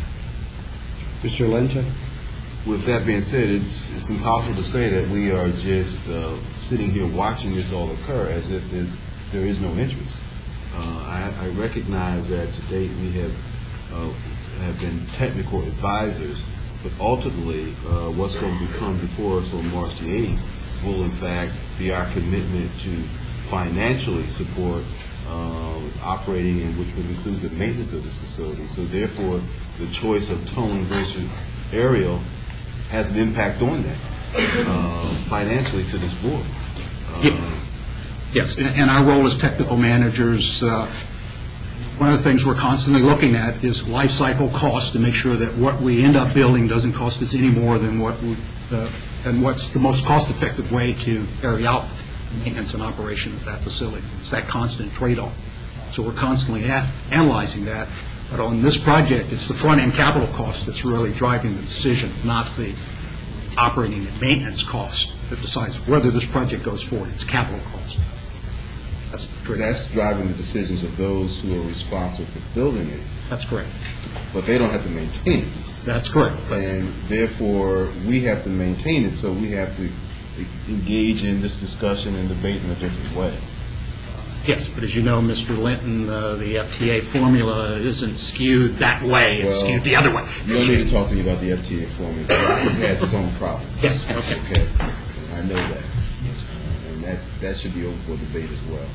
Speaker 1: Mister Linton?
Speaker 7: With that being said, it's it's impossible to say that we are just uh, sitting here watching this all occur as if there's, there is no interest. Uh, I, I recognize that to date we have uh, have been technical advisors, but ultimately uh, what's going to come before us on March the eighth will in fact be our commitment to financially support uh, operating, in which would include the maintenance of this facility. So therefore, the choice of tone versus aerial has an impact on that uh, financially to this board. Uh,
Speaker 13: yes, and, and our role as technical managers, uh, one of the things we're constantly looking at is life cycle cost to make sure that what we end up building doesn't cost us any more than what we, uh, and what's the most cost-effective way to carry out maintenance and operation of that facility. It's that constant trade-off. So we're constantly a- analyzing that. But on this project, it's the front-end capital cost that's really driving the decision, not the operating and maintenance cost that decides whether this project goes forward. It's capital cost. That's true.
Speaker 7: That's driving the decisions of those who are responsible for building it.
Speaker 13: That's correct.
Speaker 7: But they don't have to maintain it.
Speaker 13: That's correct.
Speaker 7: And therefore, we have to maintain it, so we have to engage in this discussion and debate in a different way.
Speaker 13: Yes, but as you know, Mister Linton, uh, the F T A formula isn't skewed that way. It's
Speaker 7: Well,
Speaker 13: skewed the other way.
Speaker 7: You don't need to talk to me about the F T A formula. It has its own problems.
Speaker 13: Yes. Okay.
Speaker 7: Okay. And I know that. Uh, and that, that should be open for debate as well.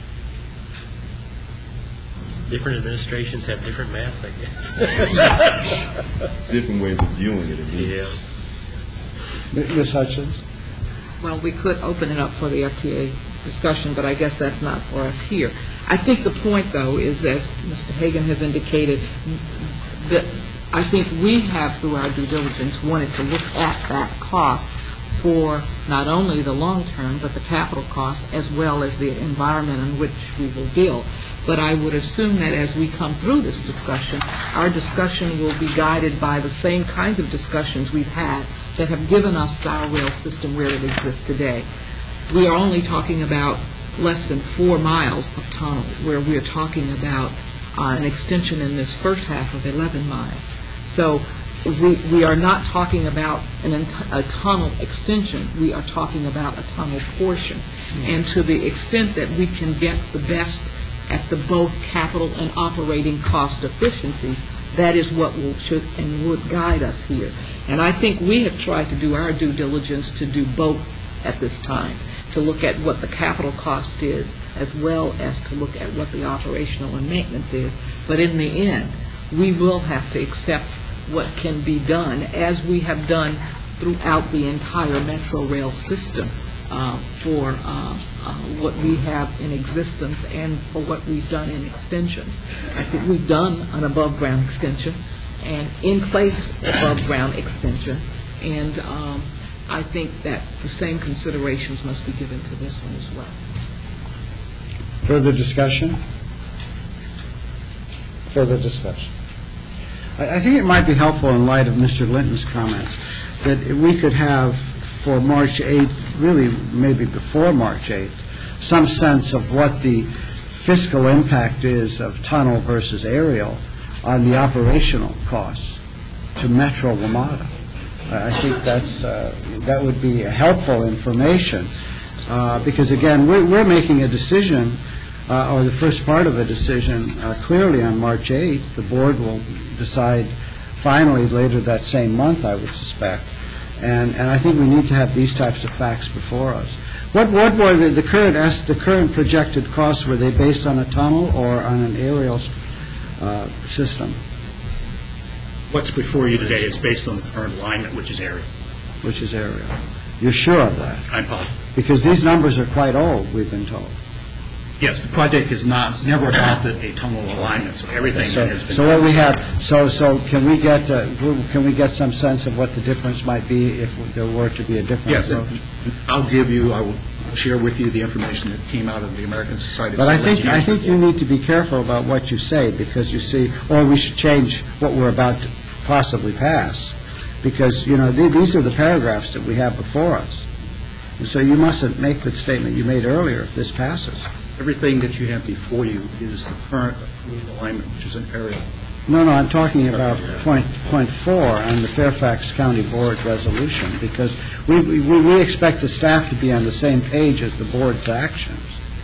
Speaker 2: Different administrations have different math, I guess.
Speaker 7: Different ways of viewing it, at least.
Speaker 1: Yeah. Miz Hutchins?
Speaker 11: Well, we could open it up for the F T A discussion, but I guess that's not for us here. I think the point, though, is, as Mister Hagan has indicated, that I think we have, through our due diligence, wanted to look at that cost for not only the long term, but the capital costs, as well as the environment in which we will deal. But I would assume that as we come through this discussion, our discussion will be guided by the same kinds of discussions we've had that have given us our rail system where it exists today. We are only talking about less than four miles of tunnel, where we are talking about uh, an extension in this first half of eleven miles. So we, we are not talking about an ent- a tunnel extension. We are talking about a tunnel portion. Mm-hmm. And to the extent that we can get the best at the both capital and operating cost efficiencies, that is what will should and would guide us here. And I think we have tried to do our due diligence to do both at this time, to look at what the capital cost is, as well as to look at what the operational and maintenance is. But in the end, we will have to accept what can be done, as we have done throughout the entire Metro Rail system, uh, for uh, uh, what we have in existence and for what we've done in extensions. I think we've done an above-ground extension and in-place above-ground extension, and um, I think that the same considerations must be given to this one as well.
Speaker 1: Further discussion? Further discussion. I, I think it might be helpful in light of Mister Linton's comments that we could have for March eighth, really maybe before March eighth, some sense of what the fiscal impact is of tunnel versus aerial on the operational costs to Metro WMATA. I think that's uh, that would be helpful information uh, because, again, we're, we're making a decision, uh, or the first part of a decision, uh, clearly on March eighth. The board will decide finally later that same month, I would suspect. And, and I think we need to have these types of facts before us. What, what were the, the current the current projected costs? Were they based on a tunnel or on an aerial uh, system?
Speaker 13: What's before you today is based on the current alignment, which is aerial.
Speaker 1: Which is aerial. You're sure of that?
Speaker 13: I'm positive.
Speaker 1: Because these numbers are quite old, we've been told.
Speaker 13: Yes, the project has not never adopted a tunnel alignment, so everything
Speaker 1: so,
Speaker 13: has been.
Speaker 1: So what we have, so so can we get uh, can we get some sense of what the difference might be if there were to be a difference?
Speaker 13: Yes, I'll give you. I will share with you the information that came out of the American Society.
Speaker 1: But I think I think you need to be careful about what you say, because you see, or we should change what we're about to possibly pass, because you know th- these are the paragraphs that we have before us, and so you mustn't make the statement you made earlier if this passes.
Speaker 13: Everything that you have before you is the current approved alignment, which is an aerial.
Speaker 1: No, no, I'm talking about point point four on the Fairfax County Board resolution, because we we, we expect the staff to be on the same page as the board's actions.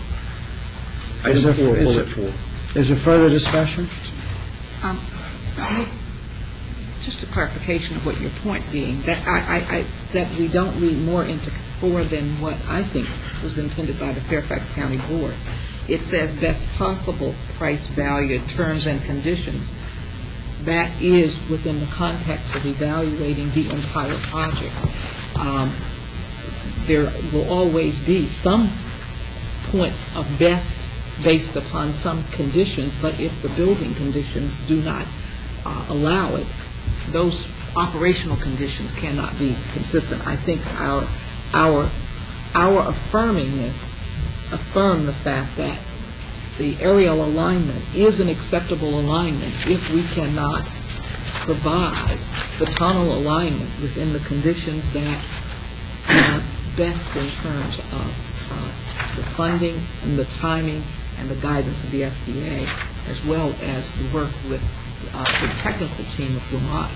Speaker 1: Is there,
Speaker 13: four,
Speaker 1: is,
Speaker 13: bullet
Speaker 1: there,
Speaker 13: four.
Speaker 1: is there further discussion?
Speaker 11: Um, I- just a clarification of what your point being, that I, I, I that we don't read more into four than what I think was intended by the Fairfax County Board. It says best possible price value, terms and conditions. That is within the context of evaluating the entire project. Um, there will always be some points of best based upon some conditions, but if the building conditions do not uh, allow it, those operational conditions cannot be consistent. I think our our our affirming this affirm the fact that the aerial alignment is an acceptable alignment if we cannot provide the tunnel alignment within the conditions that are best in terms of uh, the funding and the timing and the guidance of the F D A, as well as the work with uh, the technical team of WMATA.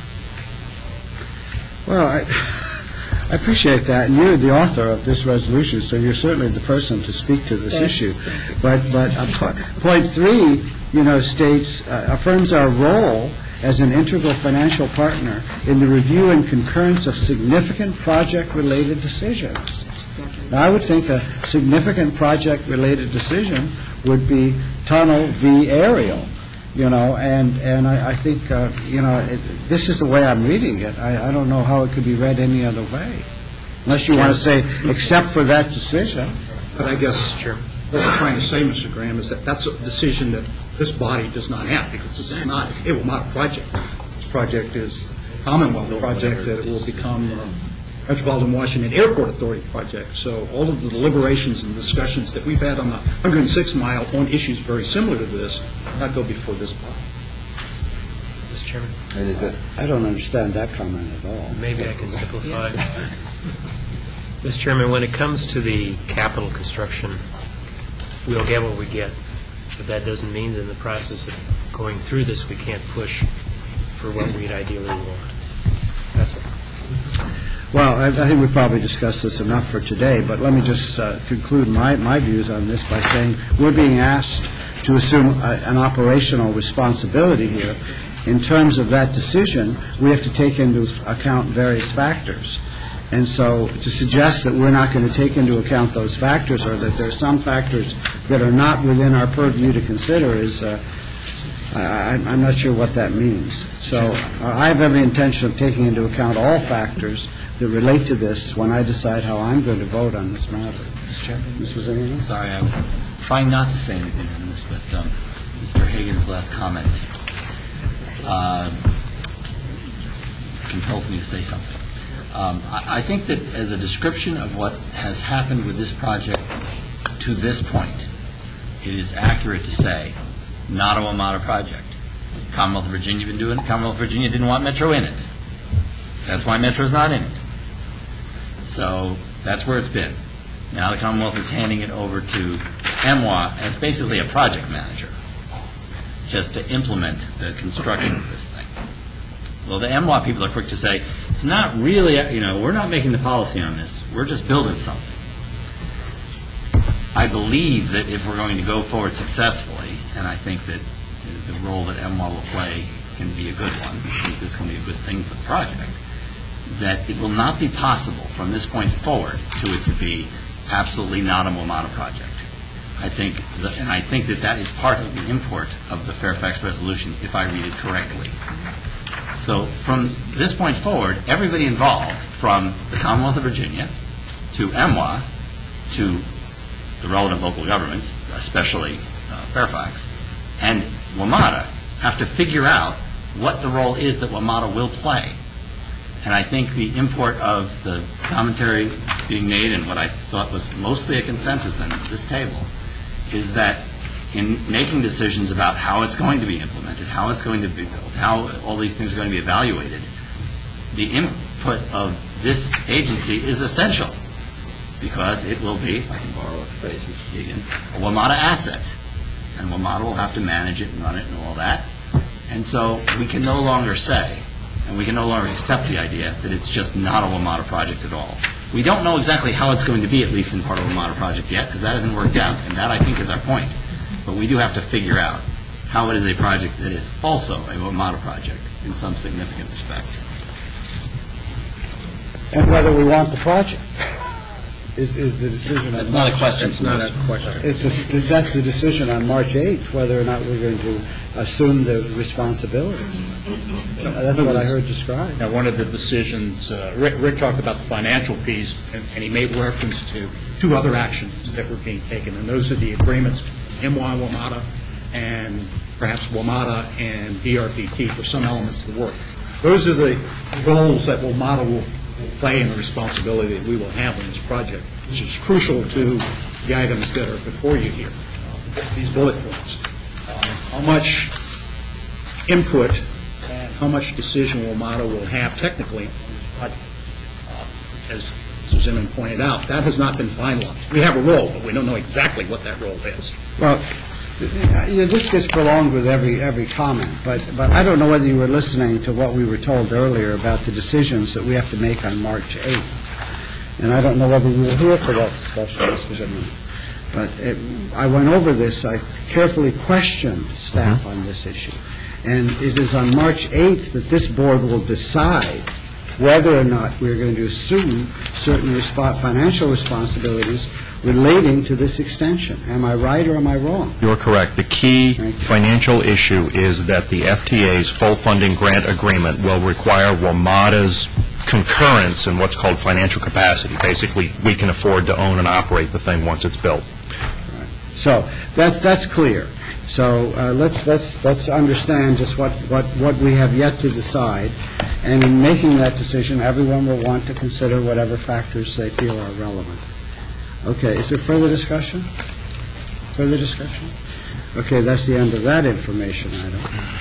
Speaker 1: Well, I, I appreciate that, and you're the author of this resolution, so you're certainly the person to speak to this
Speaker 11: Yes.
Speaker 1: issue. But but uh, po- point three, you know, states uh, affirms our role as an integral financial partner in the review and concurrence of significant project-related decisions. Now, I would think a significant project-related decision would be tunnel v. aerial. You know, and, and I, I think, uh, you know, it, this is the way I'm reading it. I, I don't know how it could be read any other way, unless you want to say, except for that decision.
Speaker 13: But I guess, sure. what we're trying to say, Mister Graham, is that that's a decision that this body does not have, because this is not a WMATA project. This project is a Commonwealth project that will become uh, Metropolitan Washington Airport Authority project. So all of the deliberations and discussions that we've had on the one hundred six mile on issues very similar to this not go before this body.
Speaker 2: Mister Chairman?
Speaker 1: I don't understand that comment at all.
Speaker 2: Maybe I can simplify. Mister Chairman, when it comes to the capital construction, we'll get what we get. But that doesn't mean that in the process of going through this, we can't push for what we'd ideally want. That's all.
Speaker 1: Well, I, I think we've probably discussed this enough for today, but let me just uh, conclude my, my views on this by saying we're being asked to assume a, an operational responsibility here. In terms of that decision, we have to take into account various factors. And so to suggest that we're not going to take into account those factors, or that there are some factors that are not within our purview to consider, is uh, I, I'm not sure what that means. So uh, I have every intention of taking into account all factors that relate to this when I decide how I'm going to vote on this matter.
Speaker 5: Mister Chairman?
Speaker 1: Mister Zimmerman?
Speaker 5: Sorry, I was trying not to say anything on this, but um, Mister Hagan's last comment uh, compels me to say something. Um, I, I think that as a description of what has happened with this project to this point, it is accurate to say not a WMATA project. Commonwealth of Virginia been doing it. Commonwealth of Virginia didn't want Metro in it. That's why Metro's not in it. So that's where it's been. Now the Commonwealth is handing it over to M W A as basically a project manager, just to implement the construction of this thing. Well, the M W A people are quick to say, it's not really, you know, we're not making the policy on this. We're just building something. I believe that if we're going to go forward successfully, and I think that the role that M W A will play can be a good one, I think this can be a good thing for the project, that it will not be possible from this point forward to it to be absolutely not a WMATA project. I think, the, and I think that that is part of the import of the Fairfax resolution, if I read it correctly. So from this point forward, everybody involved, from the Commonwealth of Virginia to M W A to the relevant local governments, especially uh, Fairfax, and WMATA, have to figure out what the role is that WMATA will play. And I think the import of the commentary being made, and what I thought was mostly a consensus in this table, is that in making decisions about how it's going to be implemented, how it's going to be built, how all these things are going to be evaluated, the input of this agency is essential, because it will be, if I can borrow a phrase from Keegan, a WMATA asset. And WMATA will have to manage it and run it and all that. And so we can no longer say, and we can no longer accept the idea that it's just not a WMATA project at all. We don't know exactly how it's going to be, at least in part of a WMATA project yet, because that hasn't worked out, and that, I think, is our point. But we do have to figure out how it is a project that is also a WMATA project in some significant respect.
Speaker 1: And whether we want the project is, is the decision.
Speaker 5: That's not a question.
Speaker 1: It's not a question. It's a, that's the decision on March eighth, whether or not we're going to assume the responsibilities. That's what I heard described.
Speaker 13: Now, one of the decisions, uh, Rick, Rick talked about the financial piece, and, and he made reference to two other actions that were being taken, and those are the agreements, M W A and WMATA, and perhaps WMATA and D R P T for some elements of the work. Those are the roles that WMATA will play and the responsibility that we will have on this project, which is crucial to the items that are before you here, uh, these bullet points. Uh, how much input and how much decision WMATA will have technically on this project. Uh, as Mister Zimmerman pointed out, that has not been finalized. We have a role, but we don't know exactly what that role is.
Speaker 1: Well, you know, this gets prolonged with every every comment, but but I don't know whether you were listening to what we were told earlier about the decisions that we have to make on March eighth. And I don't know whether you were here for that discussion, Mister Zimmerman. But it, I went over this. I carefully questioned staff on this issue. And it is on March eighth that this board will decide whether or not we're going to assume certain resp- financial responsibilities relating to this extension. Am I right or am I wrong?
Speaker 9: You're correct. The key financial issue is that the F T A's full funding grant agreement will require WMATA's concurrence in what's called financial capacity. Basically, we can afford to own and operate the thing once it's built.
Speaker 1: Right. So that's that's clear. So uh, let's let's let's understand just what, what, what we have yet to decide, and in making that decision, everyone will want to consider whatever factors they feel are relevant. Okay, is there further discussion? Further discussion? Okay, that's the end of that information item.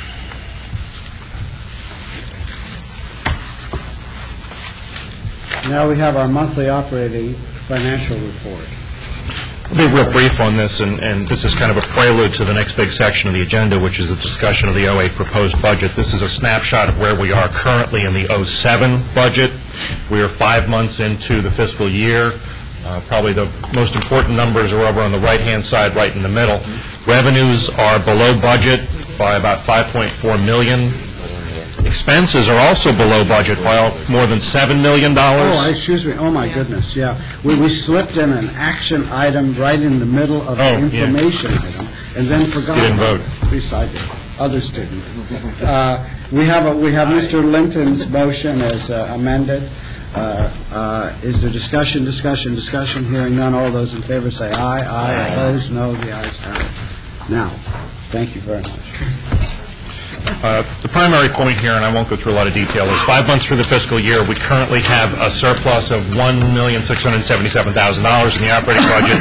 Speaker 1: Now we have our monthly operating financial report.
Speaker 9: I'll be real brief on this, and, and this is kind of a prelude to the next big section of the agenda, which is the discussion of the oh eight proposed budget. This is a snapshot of where we are currently in the oh seven budget. We are five months into the fiscal year. Uh, probably the most important numbers are over on the right-hand side, right in the middle. Revenues are below budget by about five point four million dollars. Expenses are also below budget by more than seven million dollars.
Speaker 1: Oh, excuse me. Oh, my goodness, yeah. We, we slipped in an action item right in the middle of the
Speaker 9: Oh,
Speaker 1: information
Speaker 9: yeah.
Speaker 1: item, and then forgot.
Speaker 9: You didn't
Speaker 1: about
Speaker 9: vote.
Speaker 1: it. At least I did. Others didn't. Uh, we have a, we have Mister Linton's motion as uh, amended. Uh, uh, is there discussion, discussion, discussion? Hearing none, all those in favor say aye. Aye. Opposed, no. The ayes have it. Now, thank you very much.
Speaker 9: Uh, the primary point here, and I won't go through a lot of detail, is five months through the fiscal year, we currently have a surplus of one million six hundred seventy-seven thousand dollars in the operating budget.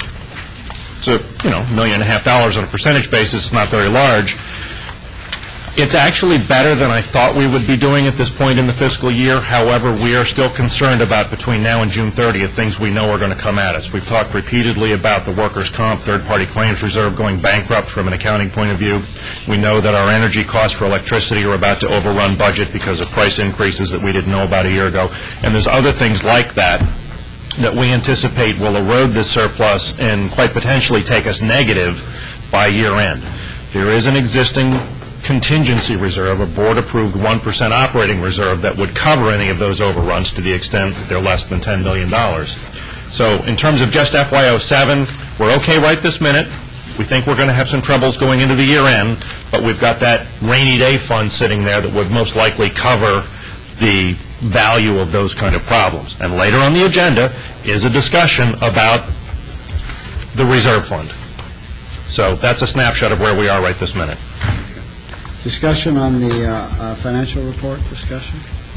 Speaker 9: So, you know, a million and a half dollars on a percentage basis is not very large. It's actually better than I thought we would be doing at this point in the fiscal year. However, we are still concerned about, between now and June thirtieth, things we know are going to come at us. We've talked repeatedly about the workers' comp, third-party claims reserve going bankrupt from an accounting point of view. We know that our energy costs for electricity are about to overrun budget because of price increases that we didn't know about a year ago. And there's other things like that that we anticipate will erode this surplus and quite potentially take us negative by year end. There is an existing contingency reserve, a board-approved one percent operating reserve that would cover any of those overruns to the extent that they're less than ten million dollars. So in terms of just F Y oh seven, we're okay right this minute. We think we're going to have some troubles going into the year end, but we've got that rainy day fund sitting there that would most likely cover the value of those kind of problems. And later on the agenda is a discussion about the reserve fund. So that's a snapshot of where we are right this minute.
Speaker 1: Discussion on the uh, uh, financial report, discussion?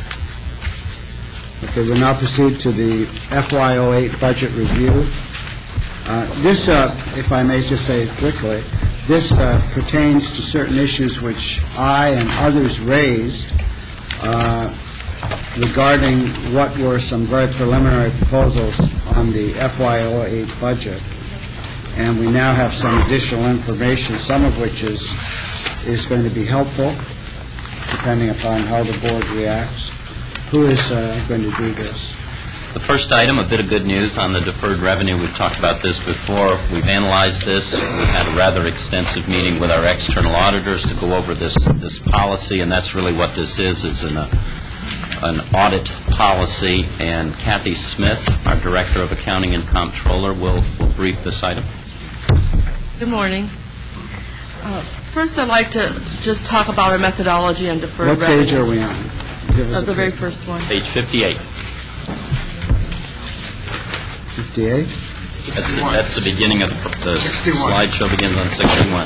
Speaker 1: Okay, we'll now proceed to the F Y oh eight budget review. Uh, This, uh, if I may just say quickly, this uh, pertains to certain issues which I and others raised uh, regarding what were some very preliminary proposals on the F Y oh eight budget. And we now have some additional information, some of which is is going to be helpful, depending upon how the board reacts. Who is uh, going to do this?
Speaker 14: The first item, a bit of good news on the deferred revenue. We've talked about this before. We've analyzed this. We had a rather extensive meeting with our external auditors to go over this this policy, and that's really what this is, is an, uh, an audit policy. And Kathy Smith, our Director of Accounting and Comptroller, will, will brief this item.
Speaker 15: Good morning. Uh, First, I'd like to just talk about our methodology and deferred
Speaker 1: What
Speaker 15: revenue.
Speaker 1: page are we on? Give us
Speaker 15: Uh,
Speaker 1: a
Speaker 15: the very
Speaker 1: page.
Speaker 15: first one.
Speaker 14: Page fifty-eight.
Speaker 1: fifty-eight?
Speaker 14: That's, the- that's the beginning of the, the slideshow begins on sixty-one.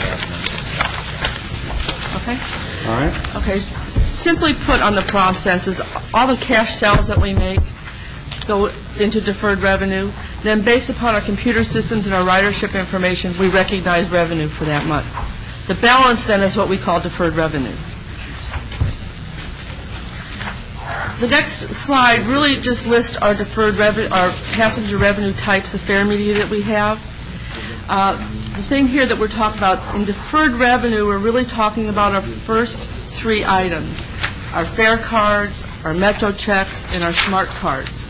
Speaker 15: Okay?
Speaker 1: All right.
Speaker 15: Okay. s- Simply put on the process is all the cash sales that we make go into deferred revenue. Then, based upon our computer systems and our ridership information, we recognize revenue for that month. The balance, then, is what we call deferred revenue. The next slide really just lists our deferred revenue, our passenger revenue types of fare media that we have. Uh, the thing here that we're talking about, in deferred revenue, we're really talking about our first three items, our fare cards, our Metro checks, and our smart cards.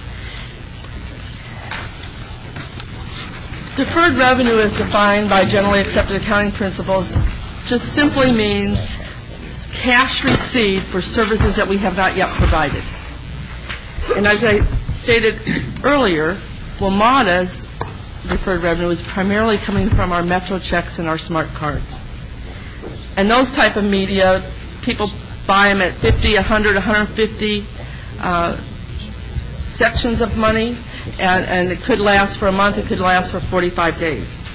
Speaker 15: Deferred revenue is defined by generally accepted accounting principles, just simply means cash received for services that we have not yet provided. And as I stated earlier, WMATA's deferred revenue is primarily coming from our Metro checks and our smart cards. And those type of media, people buy them at fifty, one hundred, one hundred fifty uh, sections of money, and, and it could last for a month, it could last for forty-five days.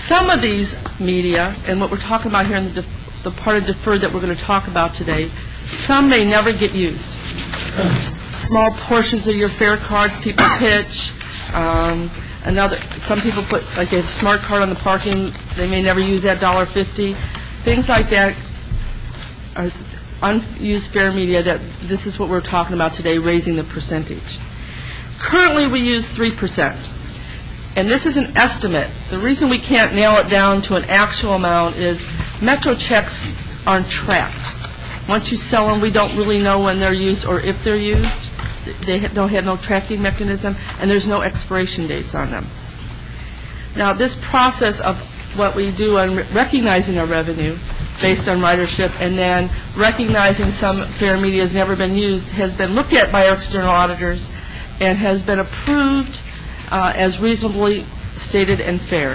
Speaker 15: Some of these media, and what we're talking about here in the, def- the part of deferred that we're going to talk about today, some may never get used. Small portions of your fare cards people pitch. Um, another, some people put, like they have a smart card on the parking, they may never use that dollar fifty. Things like that are unused fare media that this is what we're talking about today, raising the percentage. Currently, we use three percent. And this is an estimate. The reason we can't nail it down to an actual amount is Metro checks aren't tracked. Once you sell them, we don't really know when they're used or if they're used. They don't have no tracking mechanism, and there's no expiration dates on them. Now, this process of what we do on recognizing our revenue based on ridership and then recognizing some fare media has never been used has been looked at by our external auditors and has been approved uh, as reasonably stated and fair.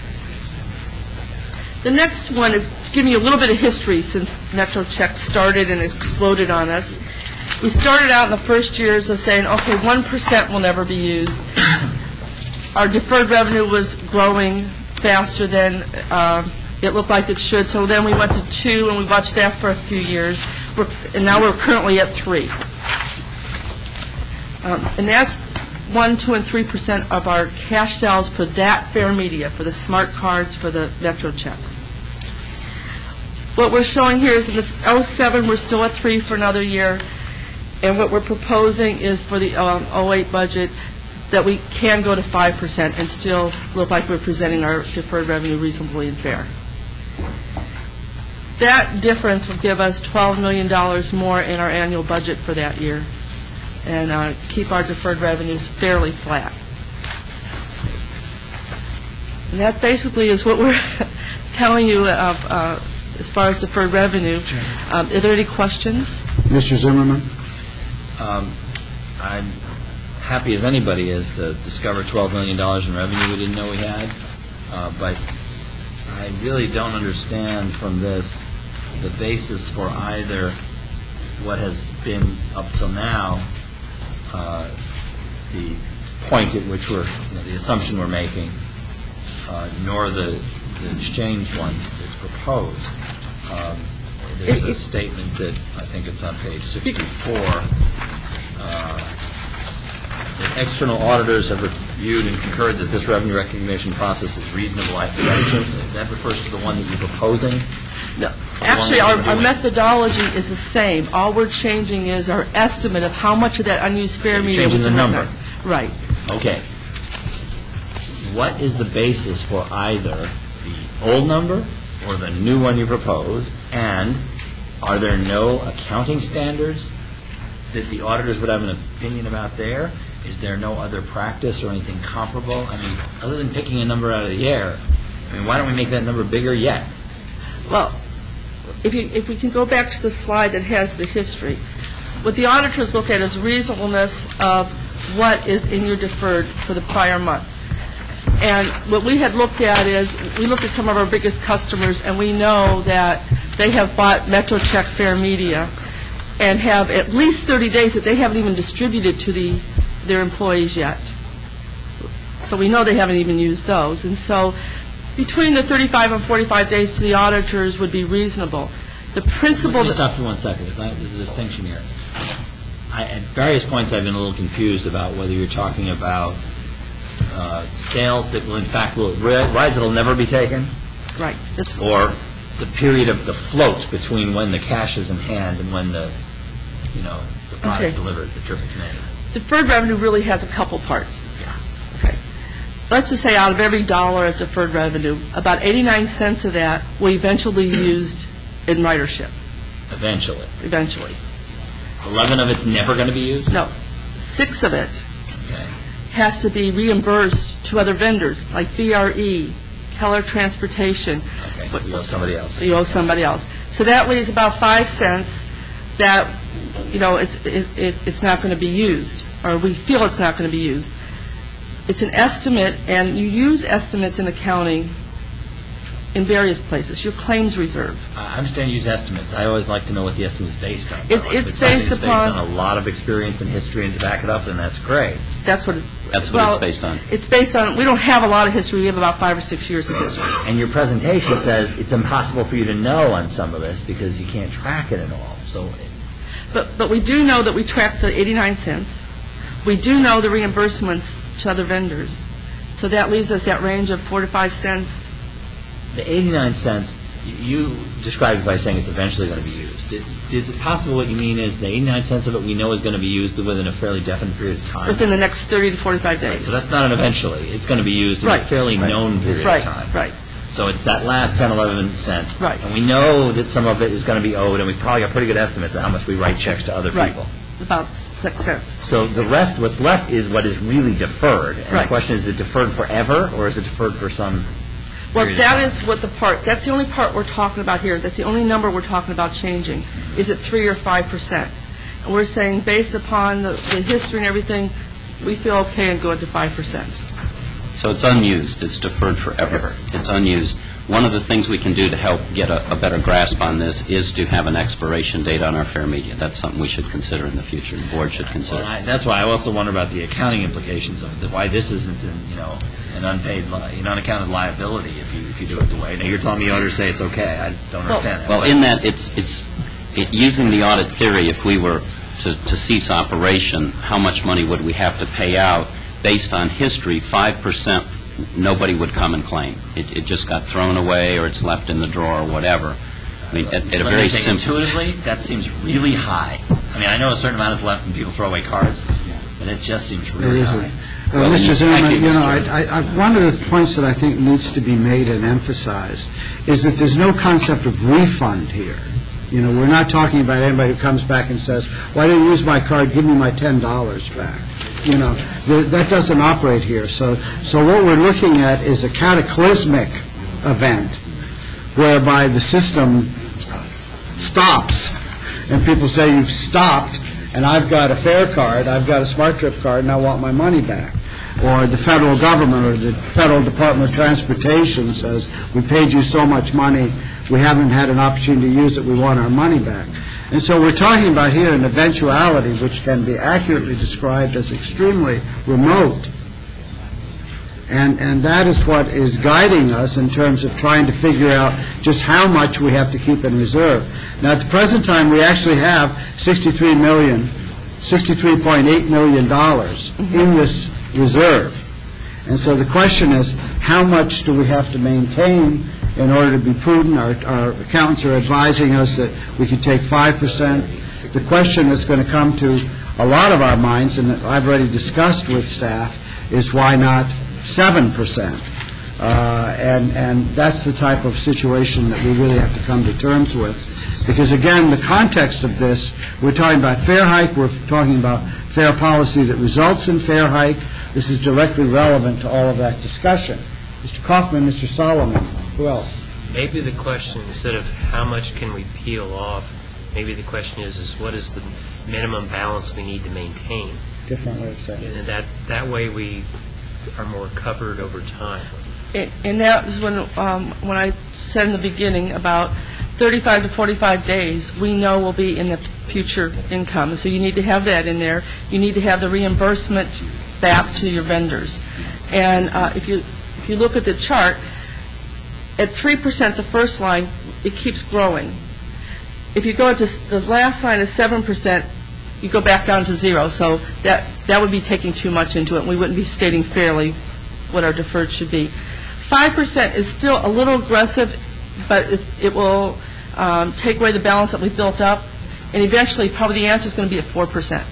Speaker 15: The next one is to give you a little bit of history since Metro Check started and exploded on us. We started out in the first years of saying, okay, one percent will never be used. Our deferred revenue was growing faster than uh, it looked like it should, so then we went to two, and we watched that for a few years, we're, and now we're currently at three. Um, and that's one, two, and three percent of our cash sales for that fare media, for the smart cards, for the Metro checks. What we're showing here is in the oh seven, we're still at three for another year, and what we're proposing is for the um, oh eight budget that we can go to five percent and still look like we're presenting our deferred revenue reasonably and fair. That difference will give us twelve million dollars more in our annual budget for that year and uh, keep our deferred revenues fairly flat. And that basically is what we're telling you of, uh, as far as deferred revenue. Um, are there any questions?
Speaker 1: Mister Zimmerman?
Speaker 14: Um, I'm happy as anybody is to discover twelve million dollars in revenue we didn't know we had, uh, but I really don't understand from this the basis for either what has been up till now, uh, the point at which we're, you know, the assumption we're making, uh, nor the, the exchange one that's proposed. Um, there's a statement that I think it's on page sixty-four. Uh, that external auditors have reviewed and concurred that this revenue recognition process is reasonable. I think that, assumes, that refers to the one that you're proposing?
Speaker 15: No. Actually, our, our methodology is the same. All we're changing is our estimate of how much of that unused fare media.
Speaker 14: Changing the number.
Speaker 15: Right.
Speaker 14: Okay. What is the basis for either the old number or the new one you proposed? And are there no accounting standards that the auditors would have an opinion about there? Is there no other practice or anything comparable? I mean, other than picking a number out of the air, I mean, why don't we make that number bigger yet?
Speaker 15: Well, if, you, if we can go back to the slide that has the history, what the auditors look at is reasonableness of what is in your deferred for the prior month. And what we had looked at is, we looked at some of our biggest customers, and we know that they have bought Metro Check fare media and have at least thirty days that they haven't even distributed to the their employees yet. So we know they haven't even used those. And so between the thirty-five and forty-five days to the auditors would be reasonable. The principle...
Speaker 14: Let me stop for one second, because there's a distinction here. I, at various points I've been a little confused about whether you're talking about uh, sales that will in fact, will rides that will never be taken.
Speaker 15: Right. That's
Speaker 14: or the period of the float between when the cash is in hand and when the, you know, the product
Speaker 15: Okay.
Speaker 14: delivered, the trip is made.
Speaker 15: Deferred revenue really has a couple parts. Okay. Let's just say out of every dollar of deferred revenue, about eighty-nine cents of that will eventually be used in ridership.
Speaker 14: Eventually.
Speaker 15: Eventually.
Speaker 14: Eleven of it's never going to be used?
Speaker 15: No. Six of it
Speaker 14: Okay.
Speaker 15: has to be reimbursed to other vendors, like V R E, Keller Transportation.
Speaker 14: Okay. But you owe somebody else.
Speaker 15: You owe somebody else. So that leaves about five cents that, you know, it's it, it, it's not going to be used, or we feel it's not going to be used. It's an estimate, and you use estimates in accounting in various places. Your claims reserve.
Speaker 5: I understand you use estimates. I always like to know what the estimate is based on.
Speaker 15: It,
Speaker 5: If
Speaker 15: it's
Speaker 5: something
Speaker 15: based
Speaker 5: is
Speaker 15: upon...
Speaker 5: based on a lot of experience and history and to back it up, then that's great.
Speaker 15: That's what it...
Speaker 14: That's what
Speaker 15: well,
Speaker 14: it's based on.
Speaker 15: It's based on... We don't have a lot of history. We have about five or six years of history.
Speaker 5: And your presentation says it's impossible for you to know on some of this because you can't track it at all. So,
Speaker 15: But, but we do know that we track the eighty-nine cents. We do know the reimbursements to other vendors. So that leaves us that range of four to five cents.
Speaker 5: the eighty-nine cents, you described it by saying it's eventually going to be used. Is it possible what you mean is the eighty-nine cents of it we know is going to be used within a fairly definite period of time?
Speaker 15: Within the next thirty to forty-five days.
Speaker 5: Right, so that's not an eventually. It's going to be used in
Speaker 15: Right.
Speaker 5: a fairly
Speaker 15: Right.
Speaker 5: known period
Speaker 15: Right.
Speaker 5: of time.
Speaker 15: Right.
Speaker 5: So it's that last ten, eleven cents.
Speaker 15: Right.
Speaker 5: And we know that some of it is going to be owed, and we probably got pretty good estimates of how much we write checks to other
Speaker 15: Right.
Speaker 5: people.
Speaker 15: About six cents.
Speaker 5: So the rest, what's left is what is really deferred. And
Speaker 15: Right.
Speaker 5: the question is, is it deferred forever, or is it deferred for some
Speaker 15: Well,
Speaker 5: period of
Speaker 15: that
Speaker 5: time?
Speaker 15: is what the part, that's the only part we're talking about here. That's the only number we're talking about changing. Is it three or five percent? And we're saying, based upon the, the history and everything, we feel okay and go into five percent.
Speaker 14: So it's unused. It's deferred forever. It's unused. One of the things we can do to help get a, a better grasp on this is to have an expiration date on our fair media. That's something we should consider in the future. The board should consider.
Speaker 5: Well, I, that's why I also wonder about the accounting implications of it, why this isn't, an, you know, an unpaid, li- an unaccounted liability if you if you do it the way. Now, you're telling me others say it's okay. I don't understand that.
Speaker 14: Well, in that, it's it's it, using the audit theory. If we were to, to cease operation, how much money would we have to pay out based on history? Five percent. Nobody would come and claim. It, it just got thrown away, or it's left in the drawer, or whatever. I mean, at, at a
Speaker 5: Let
Speaker 14: very
Speaker 5: me say,
Speaker 14: simple.
Speaker 5: intuitively, that seems really high. I mean, I know a certain amount is left when people throw away cards, but it just seems really
Speaker 1: It is a-
Speaker 5: high.
Speaker 1: Uh,
Speaker 5: Well,
Speaker 1: Mister
Speaker 5: thank
Speaker 1: Zimmerman, you know,
Speaker 5: Mister
Speaker 1: I, I, I- one of the points that I think needs to be made and emphasized is that there's no concept of refund here. You know, we're not talking about anybody who comes back and says, "Well, I didn't use my card, give me my ten dollars back." You know, th- that doesn't operate here. So, so what we're looking at is a cataclysmic event whereby the system stops, and people say, "You've stopped, and I've got a fare card, I've got a Smart Trip card, and I want my money back." Or the federal government or the Federal Department of Transportation says, "We paid you so much money, we haven't had an opportunity to use it, we want our money back." And so we're talking about here an eventuality which can be accurately described as extremely remote. And, and that is what is guiding us in terms of trying to figure out just how much we have to keep in reserve. Now, at the present time, we actually have sixty-three million, sixty-three point eight million dollars in this reserve. And so the question is, how much do we have to maintain in order to be prudent? Our, our accountants are advising us that we could take five percent. The question that's going to come to a lot of our minds, and that I've already discussed with staff, is why not seven percent? Uh, and, and that's the type of situation that we really have to come to terms with. Because, again, the context of this, we're talking about fare hike, we're talking about fare policy that results in fare hike. This is directly relevant to all of that discussion. Mister Kaufman, Mister Solomon, who else?
Speaker 2: Maybe the question, instead of how much can we peel off, maybe the question is, is what is the minimum balance we need to maintain?
Speaker 1: Different way of saying it.
Speaker 2: And that, that way we are more covered over time.
Speaker 15: And and that is when, um, when I said in the beginning about thirty-five to forty-five days, we know will be in the future income. And so you need to have that in there. You need to have the reimbursement back to your vendors. And uh, if you if you look at the chart, at three percent, the first line, it keeps growing. If you go to the last line is seven percent, you go back down to zero. So that that would be taking too much into it, and we wouldn't be stating fairly what our deferred should be. five percent is still a little aggressive, but it's, it will um, take away the balance that we built up, and eventually probably the answer is going to be at four percent.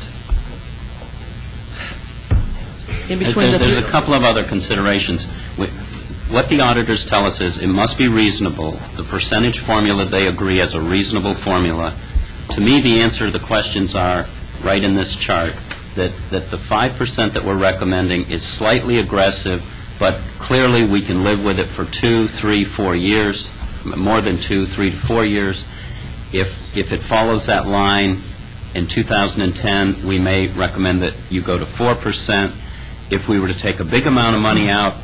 Speaker 15: In between
Speaker 14: There-
Speaker 15: the
Speaker 14: There's a
Speaker 15: three-
Speaker 14: couple of other considerations. We- What the auditors tell us is it must be reasonable. The percentage formula, they agree, as a reasonable formula. To me, the answer to the questions are, right in this chart, that, that the five percent that we're recommending is slightly aggressive, but clearly we can live with it for two, three, four years, more than two, three to four years. If, if it follows that line in two thousand ten, we may recommend that you go to four percent. If we were to take a big amount of money out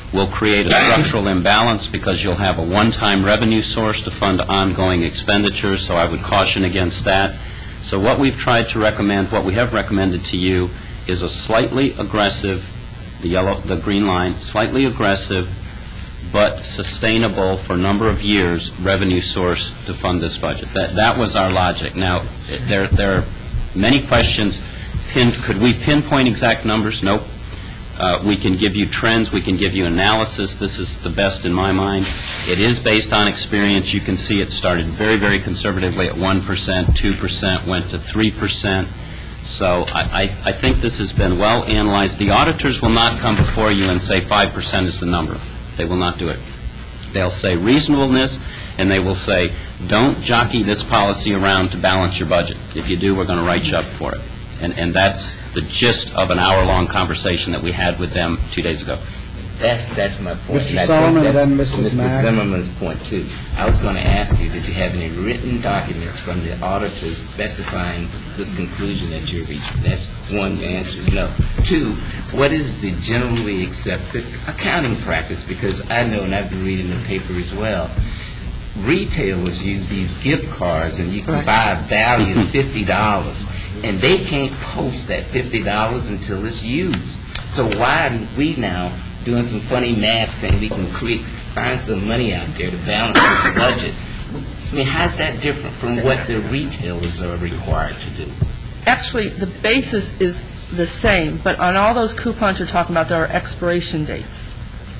Speaker 14: will create a structural imbalance because you'll have a one-time revenue source to fund ongoing expenditures, so I would caution against that. So what we've tried to recommend, what we have recommended to you, is a slightly aggressive, the yellow, the green line, slightly aggressive but sustainable for a number of years revenue source to fund this budget. That that was our logic. Now, there there are many questions. Pin, could we pinpoint exact numbers? Nope. Uh, we can give you trends. We can give you analysis. This is the best in my mind. It is based on experience. You can see it started very, very conservatively at one percent, two percent, went to three percent. So I, I, I think this has been well analyzed. The auditors will not come before you and say five percent is the number. They will not do it. They'll say reasonableness, and they will say, don't jockey this policy around to balance your budget. If you do, we're going to write you up for it. And, and that's the gist of an hour-long conversation that we had with them two days ago.
Speaker 10: That's that's my point.
Speaker 1: Mister
Speaker 10: And I
Speaker 1: Solomon,
Speaker 10: think that's
Speaker 1: then Missus
Speaker 10: Mister
Speaker 1: Mack.
Speaker 10: Zimmerman's point, too. I was going to ask you, did you have any written documents from the auditors specifying this conclusion that you're reaching? That's one, the answer is no. Two, what is the generally accepted accounting practice? Because I know, and I've been reading the paper as well, retailers use these gift cards, and you can buy a value of fifty dollars, and they can't post that fifty dollars until it's used. So why are we now doing some funny math saying we can create, find some money out there to balance the budget? I mean, how's that different from what the retailers are required to do?
Speaker 15: Actually, the basis is the same, but on all those coupons you're talking about, there are expiration dates.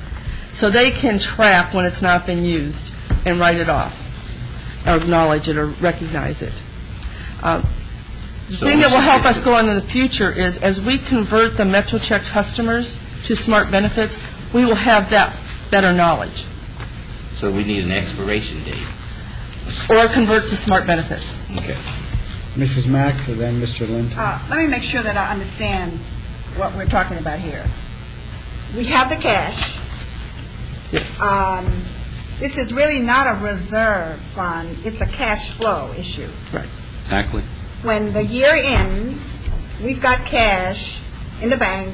Speaker 15: So they can track when it's not been used and write it off, or acknowledge it, or recognize it. Um, The
Speaker 14: So
Speaker 15: thing that will help us
Speaker 14: it's-
Speaker 15: go on in the future is, as we convert the MetroCheck customers to Smart Benefits, we will have that better knowledge,
Speaker 10: So we need an expiration date.
Speaker 15: or convert to Smart Benefits.
Speaker 10: Okay.
Speaker 1: Missus Mack, and then Mister Linton.
Speaker 12: Uh, Let me make sure that I understand what we're talking about here. We have the cash.
Speaker 15: Yes.
Speaker 12: Um, This is really not a reserve fund, it's a cash flow issue.
Speaker 15: Right.
Speaker 14: Exactly.
Speaker 12: When the year ends, we've got cash in the bank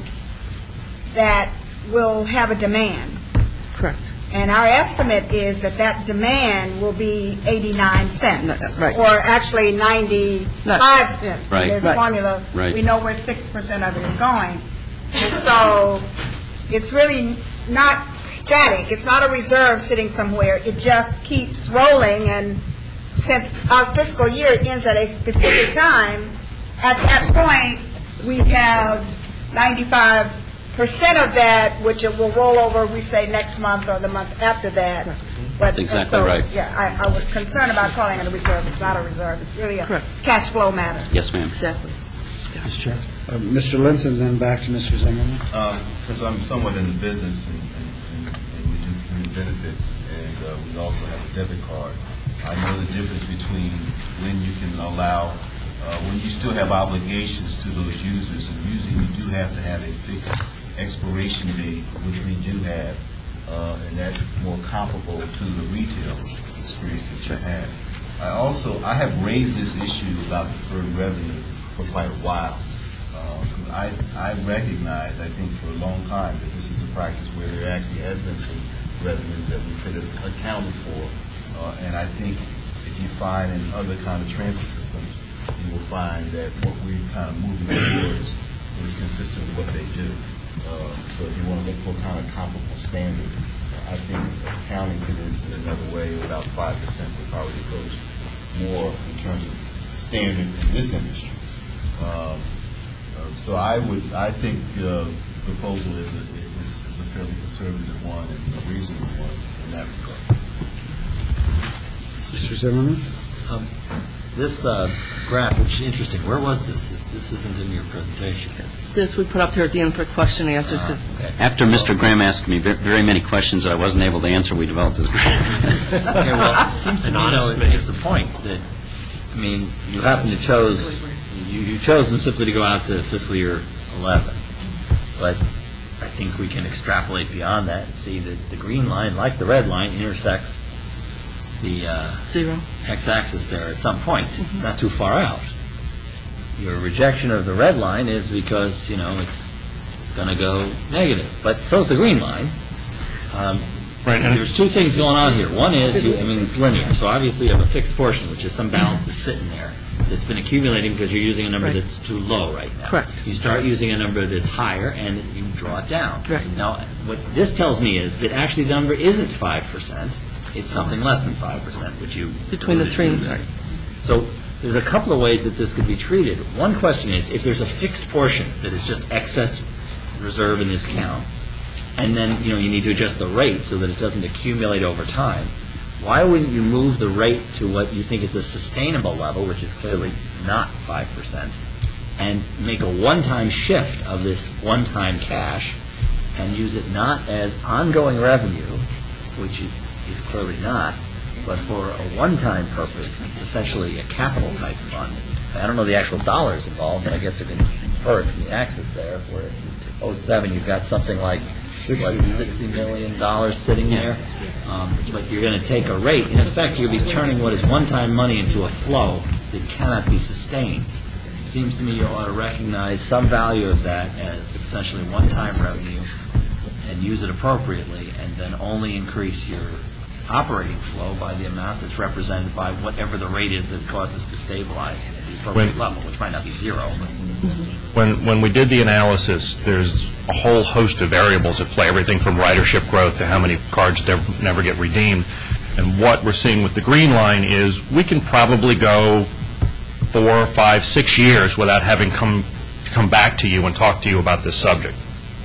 Speaker 12: that will have a demand.
Speaker 15: Correct.
Speaker 12: And our estimate is that that demand will be eighty-nine cents.
Speaker 15: Right.
Speaker 12: Or actually ninety-five cents.
Speaker 14: Right.
Speaker 12: In this
Speaker 15: Right.
Speaker 12: formula,
Speaker 14: Right.
Speaker 12: we know where six percent of it is going. And so it's really not static. It's not a reserve sitting somewhere. It just keeps rolling, and since our fiscal year ends at a specific time, at that point, we have ninety-five percent of that, which it will roll over, we say, next month or the month after that. But
Speaker 14: Exactly
Speaker 12: so,
Speaker 14: right.
Speaker 12: Yeah, I, I was concerned about calling it a reserve. It's not a reserve. It's really a
Speaker 15: Correct.
Speaker 12: cash flow matter.
Speaker 14: Yes, ma'am.
Speaker 15: Exactly.
Speaker 1: Mister Chair. Uh, Mister Linton, then back to Mister Zimmerman.
Speaker 7: Because I'm somewhat in the business, and, and, and and we do community benefits, and uh, we also have a debit card. I know the difference between when you can allow, uh, when you still have obligations to those users, and usually you do have to have a fixed expiration date, which we do have, uh, and that's more comparable to the retail experience that you have. I also, I have raised this issue about deferred revenue for quite a while. Uh, I, I recognize, I think for a long time, that this is a practice where there actually has been some revenues that we could have accounted for. Uh, and I think if you find in other kind of transit systems, you will find that what we're kind of moving towards is consistent with what they do. Uh, so if you want to look for kind of comparable standard, I think accounting to this in another way, about five percent would probably approach more in terms of standard in this industry. Um, uh, so I would, I think uh, the proposal is a, is, is a fairly conservative one and a reasonable one in that regard.
Speaker 1: Mister Zimmerman?
Speaker 16: Um, This uh, graph, which is interesting, where was this? This isn't in your presentation.
Speaker 15: This we put up here at the end for question and answers, because
Speaker 14: After Mister Graham asked me ve- very many questions that I wasn't able to answer, we developed this graph.
Speaker 16: Okay, well, it seems to
Speaker 2: An
Speaker 16: me, though,
Speaker 2: honest
Speaker 16: it
Speaker 2: man.
Speaker 16: makes the point that, I mean, you happen to chose, you, you've chosen simply to go out to fiscal year eleven, but I think we can extrapolate beyond that and see that the green line, like the red line, intersects the uh,
Speaker 15: zero.
Speaker 16: x-axis there at some point, not too far out. Your rejection of the red line is because, you know, it's going to go negative, but so is the green line.
Speaker 5: Um, There's two things going on here. One is, you, I mean, it's linear, so obviously you have a fixed portion, which is some balance that's sitting there, that's been accumulating because you're using a number
Speaker 11: Right.
Speaker 5: that's too low right now.
Speaker 11: Correct.
Speaker 5: You start using a number that's higher, and you draw it down.
Speaker 11: Right.
Speaker 5: Now, what this tells me is that actually the number isn't five percent, it's something less than five percent, which you...
Speaker 11: Between the three.
Speaker 5: Right. So there's a couple of ways that this could be treated. One question is, if there's a fixed portion that is just excess reserve in this account, and then, you know, you need to adjust the rate so that it doesn't accumulate over time, why wouldn't you move the rate to what you think is a sustainable level, which is clearly not five percent, and make a one-time shift of this one-time cash and use it not as ongoing revenue, which it is clearly not, but for a one-time purpose, it's essentially a capital-type fund. I don't know the actual dollars involved, but I guess it can infer it from the axis there, where oh seven you've got something like what, sixty million dollars sitting there. Um, but you're going to take a rate. In effect, you'll be turning what is one-time money into a flow that cannot be sustained. It seems to me you ought to recognize some value of that as essentially one-time revenue and use it appropriately, and then only increase your operating flow by the amount that's represented by whatever the rate is that causes to stabilize at the appropriate
Speaker 9: When-
Speaker 5: level, which might not be zero. But
Speaker 9: When, when we did the analysis, there's a whole host of variables at play, everything from ridership growth to how many cards never, never get redeemed. And what we're seeing with the green line is we can probably go four, five, six years without having come, come back to you and talk to you about this subject.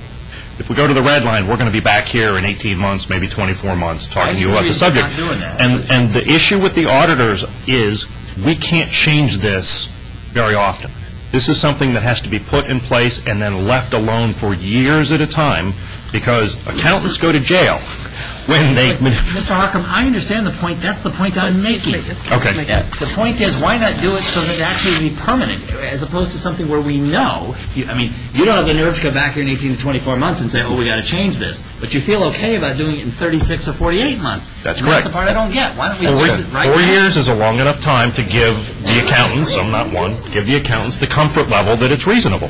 Speaker 9: If we go to the red line, we're going to be back here in eighteen months, maybe twenty-four months, talking to you about the subject.
Speaker 5: Not doing that.
Speaker 9: And, and the issue with the auditors is we can't change this very often. This is something that has to be put in place and then left alone for years at a time, because accountants go to jail when they...
Speaker 5: Mister Harcum, I understand the point. That's the point I'm making.
Speaker 9: Okay.
Speaker 5: Yeah. The point is, why not do it so that it actually be permanent, as opposed to something where we know, you, I mean, you don't have the nerve to come back here in eighteen to twenty-four months and say, oh, we got to change this. But you feel okay about doing it in thirty-six or forty-eight months.
Speaker 9: That's
Speaker 5: and
Speaker 9: correct.
Speaker 5: That's the part I don't get. Why don't we
Speaker 9: Four,
Speaker 5: fix it right
Speaker 9: four
Speaker 5: now?
Speaker 9: years is a long enough time to give the accountants, I'm not one, give the accountants the comfort level that it's reasonable.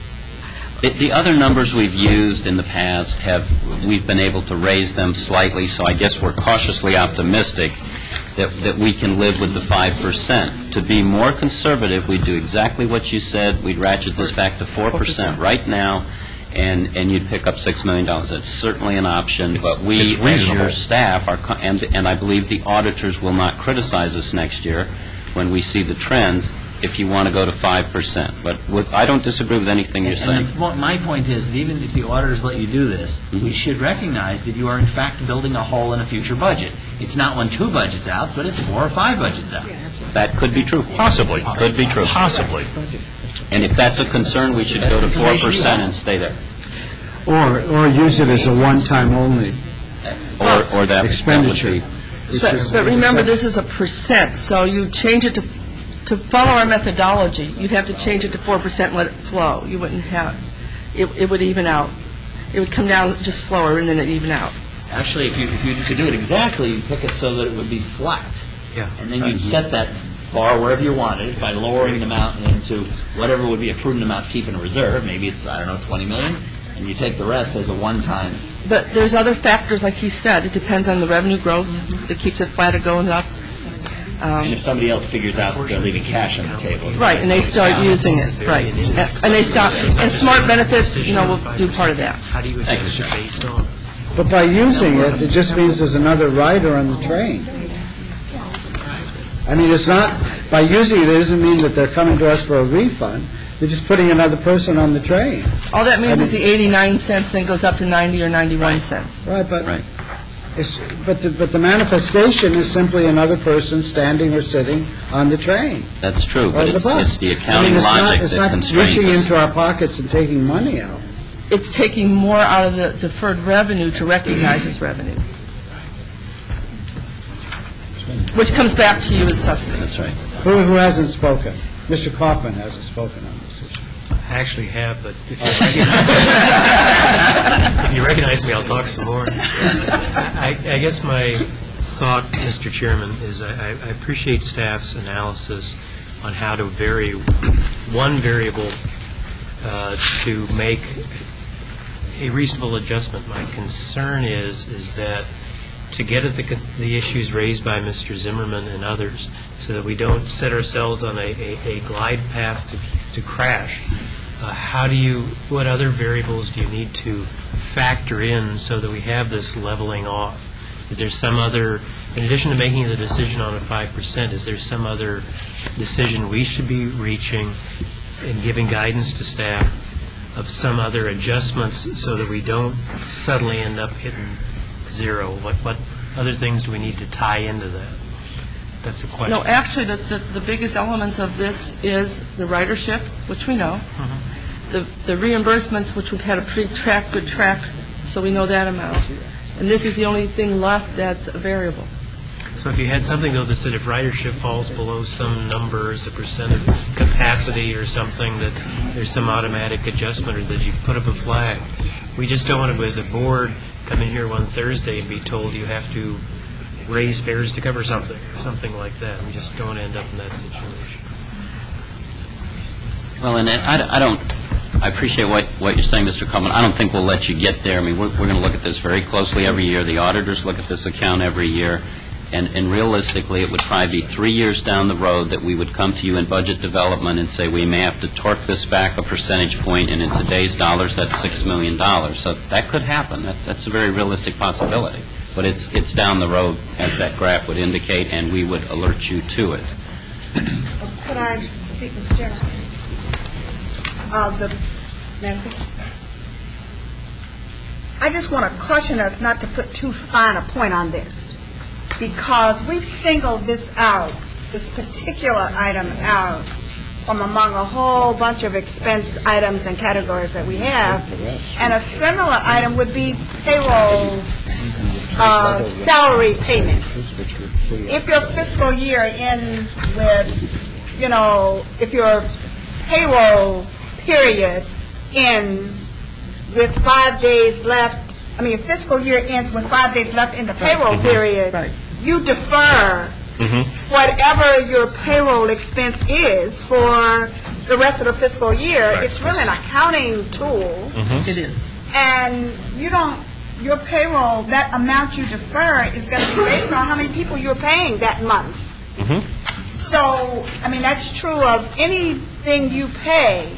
Speaker 14: The- The other numbers we've used in the past have, we've been able to raise them slightly, so I guess we're cautiously optimistic that, that we can live with the five percent. To be more conservative, we'd do exactly what you said. We'd ratchet this back to four percent right now, and, and you'd pick up six million dollars. That's certainly an option, but we,
Speaker 9: it's
Speaker 14: as
Speaker 9: reasonable.
Speaker 14: your staff, are, co- and, and I believe the auditors will not criticize us next year when we see the trends, if you want to go to five percent. But with, I don't disagree with anything you're saying.
Speaker 5: And the po- my point is that even if the auditors let you do this, we should recognize that you are in fact building a hole in a future budget. It's not when two budgets out, but it's four or five budgets out.
Speaker 14: That could be true.
Speaker 9: Possibly.
Speaker 14: Could be true.
Speaker 9: Possibly.
Speaker 14: And if that's a concern, we should go to four percent and stay there.
Speaker 1: Or, or use it as a one-time only
Speaker 14: Or, or that
Speaker 1: expenditure.
Speaker 15: But, but remember, this is a percent, so you change it to, to follow our methodology, you'd have to change it to four percent and let it flow. You wouldn't have, it, it would even out. It would come down just slower and then it'd even out.
Speaker 5: Actually, if you, if you could do it exactly, you'd pick it so that it would be flat.
Speaker 2: Yeah.
Speaker 5: And then you'd set that bar wherever you wanted by lowering the amount into whatever would be a prudent amount to keep in a reserve. Maybe it's, I don't know, twenty million, and you take the rest as a one-time.
Speaker 15: But there's other factors, like he said, it depends on the revenue growth that keeps it flat or going up. Um,
Speaker 5: And if somebody else figures out that they're leaving cash on the table.
Speaker 15: Right, and they start using it, right. And they stop, and smart benefits, you know, will do part of that.
Speaker 2: How do you adjust it based on?
Speaker 1: But by using it, it just means there's another rider on the train. I mean, it's not, by using it, it doesn't mean that they're coming to us for a refund. They're just putting another person on the train.
Speaker 15: All that means
Speaker 1: I
Speaker 15: is the eighty-nine cents then goes up to ninety or ninety-one cents.
Speaker 1: Right, but,
Speaker 14: Right.
Speaker 1: it's, but the, but the manifestation is simply another person standing or sitting on the train.
Speaker 14: That's true,
Speaker 1: Or
Speaker 14: but
Speaker 1: the
Speaker 14: it's,
Speaker 1: bus.
Speaker 14: it's the
Speaker 1: I mean,
Speaker 14: accounting
Speaker 1: it's not-
Speaker 14: logic
Speaker 1: it's
Speaker 14: that
Speaker 1: not
Speaker 14: constrains
Speaker 1: reaching
Speaker 14: us.
Speaker 1: into our pockets and taking money out.
Speaker 15: It's taking more out of the deferred revenue to recognize as revenue. Which comes back to you as subsidy.
Speaker 14: That's right.
Speaker 1: Who, who hasn't spoken? Mister Kaufman hasn't spoken on this issue.
Speaker 2: I actually have, but if you recognize, if you recognize me, I'll talk some more. I, I guess my thought, Mister Chairman, is I, I appreciate staff's analysis on how to vary one variable uh, to make a reasonable adjustment. My concern is, is that to get at the, the issues raised by Mister Zimmerman and others, so that we don't set ourselves on a, a, a glide path to, to crash, uh, how do you, what other variables do you need to factor in so that we have this leveling off? Is there some other, in addition to making the decision on a five percent, is there some other decision we should be reaching and giving guidance to staff of some other adjustments so that we don't suddenly end up hitting zero? What what other things do we need to tie into that? That's the question.
Speaker 15: No, actually, the, the, the biggest elements of this is the ridership, which we know, mm-hmm. the, the reimbursements, which we've had a pretty track, good track, so we know that amount. And this is the only thing left that's a variable.
Speaker 2: So if you had something, though, that said if ridership falls below some number as a percent of capacity or something, that there's some automatic adjustment or that you put up a flag. We just don't want to, as a board, come in here one Thursday and be told you have to raise fares to cover something or something like that. We just don't end up in that situation.
Speaker 14: Well, and I, I don't, I appreciate what, what you're saying, Mister Coleman. I don't think we'll let you get there. I mean, we're, we're going to look at this very closely every year. The auditors look at this account every year. And, and realistically, it would probably be three years down the road that we would come to you in budget development and say we may have to torque this back a percentage point, and in today's dollars, that's six million dollars. So that could happen. That's, that's a very realistic possibility. But it's, it's down the road, as that graph would indicate, and we would alert you to it.
Speaker 12: Could I speak, Mister Chairman? Uh, the, may I speak? I just want to caution us not to put too fine a point on this, because we've singled this out, this particular item out, from among a whole bunch of expense items and categories that we have. And a similar item would be payroll uh, salary payments. If your fiscal year ends with, you know, if your payroll period ends with five days left, I mean, your fiscal year ends with five days left in the payroll mm-hmm. period, right. you defer mm-hmm. whatever your payroll expense is for the rest of the fiscal year. Right. It's really an accounting tool.
Speaker 15: Mm-hmm. It is.
Speaker 12: And you don't, your payroll, that amount you defer is going to be based on how many people you're paying that month. Mm-hmm. So, I mean, that's true of anything you pay.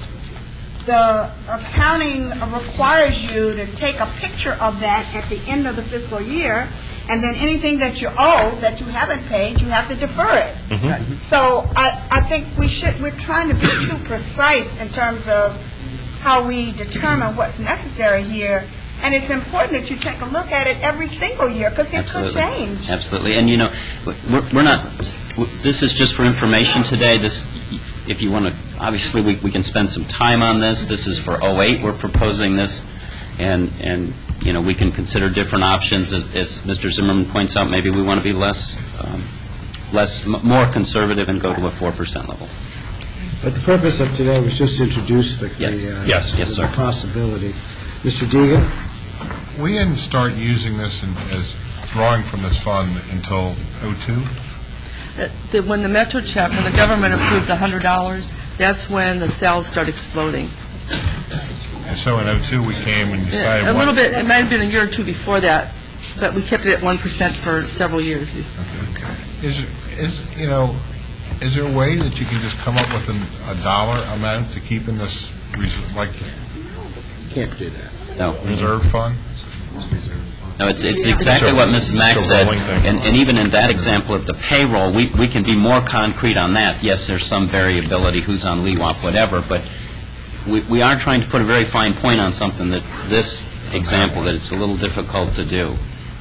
Speaker 12: The accounting requires you to take a picture of that at the end of the fiscal year, and then anything that you owe that you haven't paid, you have to defer it. Mm-hmm. So I, I think we should, we're trying to be too precise in terms of how we determine what's necessary here. And it's important that you take a look at it every single year, because it could change.
Speaker 14: Absolutely. And, you know, we're, we're not, this is just for information today. This, if you want to, obviously we, we can spend some time on this. This is for oh eight. We're proposing this. And, and you know, we can consider different options. As, as Mister Zimmerman points out, maybe we want to be less, um, less, m- more conservative and go to a four percent level.
Speaker 1: But the purpose of today was just to introduce the,
Speaker 14: yes.
Speaker 1: the, uh,
Speaker 14: yes. Yes,
Speaker 1: the
Speaker 14: sir.
Speaker 1: possibility. Mister Deegan?
Speaker 4: We didn't start using this in, as drawing from this fund until oh two?
Speaker 15: Uh, the, when the Metro check, when the government approved the one hundred dollars, that's when the sales started exploding.
Speaker 4: And so in oh two we came and decided...
Speaker 15: Yeah, a little bit, it might have been a year or two before that, but we kept it at one percent for several years.
Speaker 4: Okay. Is, is, you know, is there a way that you can just come up with an, a dollar amount to keep in this, res- like...
Speaker 1: Can't do that.
Speaker 14: No.
Speaker 4: Reserve fund?
Speaker 14: No, it's it's exactly what Missus Mack said, and, and even in that example of the payroll, we, we can be more concrete on that. Yes, there's some variability, who's on L E W O P, whatever, but we, we are trying to put a very fine point on something that this example, that it's a little difficult to do.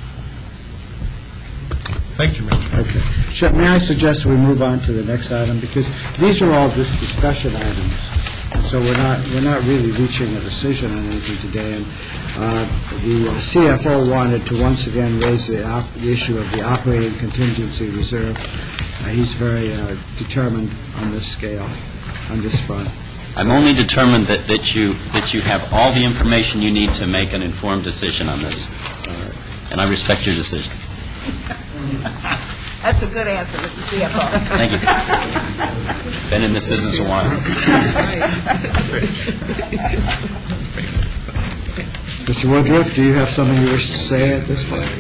Speaker 4: Thank you, Mister
Speaker 1: Okay. Should, may I suggest we move on to the next item, because these are all just discussion items. And so we're not we're not really reaching a decision on anything today. And uh, the uh, C F O wanted to once again raise the, op- the issue of the operating contingency reserve. Uh, he's very uh, determined on this scale, on this front.
Speaker 14: I'm only determined that, that you that you have all the information you need to make an informed decision on this, uh, and I respect your decision.
Speaker 12: That's a good answer, Mister C F O.
Speaker 14: Thank you. Been in this business a while.
Speaker 1: Mister Woodruff, do you have something you wish to say at this point?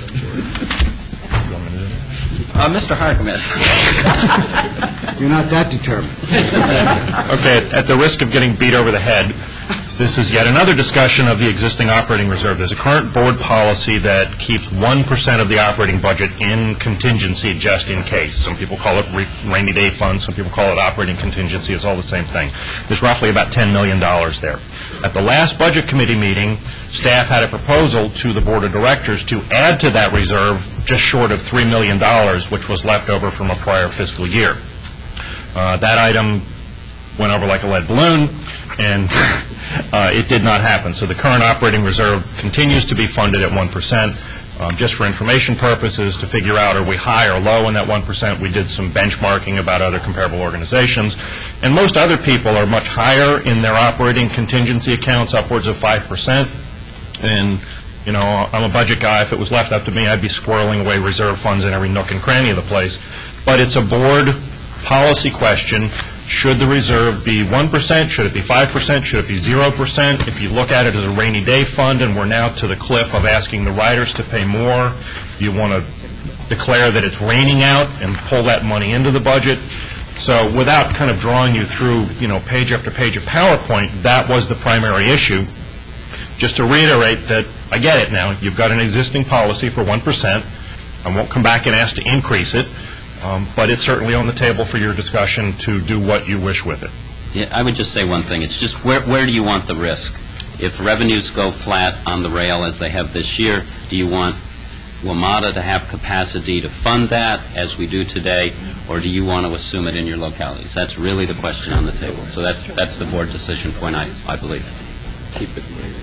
Speaker 5: Uh, Mister Harkness.
Speaker 1: You're not that determined.
Speaker 9: Okay, at the risk of getting beat over the head, this is yet another discussion of the existing operating reserve. There's a current board policy that keeps one percent of the operating budget in contingency just in case. Some people call it re- rainy day fund, some people call it operating contingency. It's all the same thing. There's roughly about ten million dollars there. At the last budget committee meeting, staff had a proposal to the board of directors to add to that reserve just short of three million dollars, which was left over from a prior fiscal year. Uh, that item went over like a lead balloon, and uh, it did not happen. So the current operating reserve continues to be funded at one percent. Um, just for information purposes, to figure out are we high or low in that one percent, we did some benchmarking about other comparable organizations. And most other people are much higher in their operating contingency accounts, upwards of five percent. And, you know, I'm a budget guy. If it was left up to me, I'd be squirreling away reserve funds in every nook and cranny of the place. But it's a board policy question. Should the reserve be one percent? Should it be five percent? Should it be zero percent? If you look at it as a rainy day fund and we're now to the cliff of asking the riders to pay more, you want to declare that it's raining out and pull that money into the budget. So without kind of drawing you through, you know, page after page of PowerPoint, that was the primary issue. Just to reiterate that I get it now. You've got an existing policy for one percent. I won't come back and ask to increase it. Um, but it's certainly on the table for your discussion to do what you wish with it.
Speaker 14: Yeah, I would just say one thing. It's just where, where do you want the risk? If revenues go flat on the rail as they have this year, do you want WMATA to have capacity to fund that as we do today, or do you want to assume it in your localities? That's really the question on the table. So that's that's the board decision point, I, I believe. Keep it.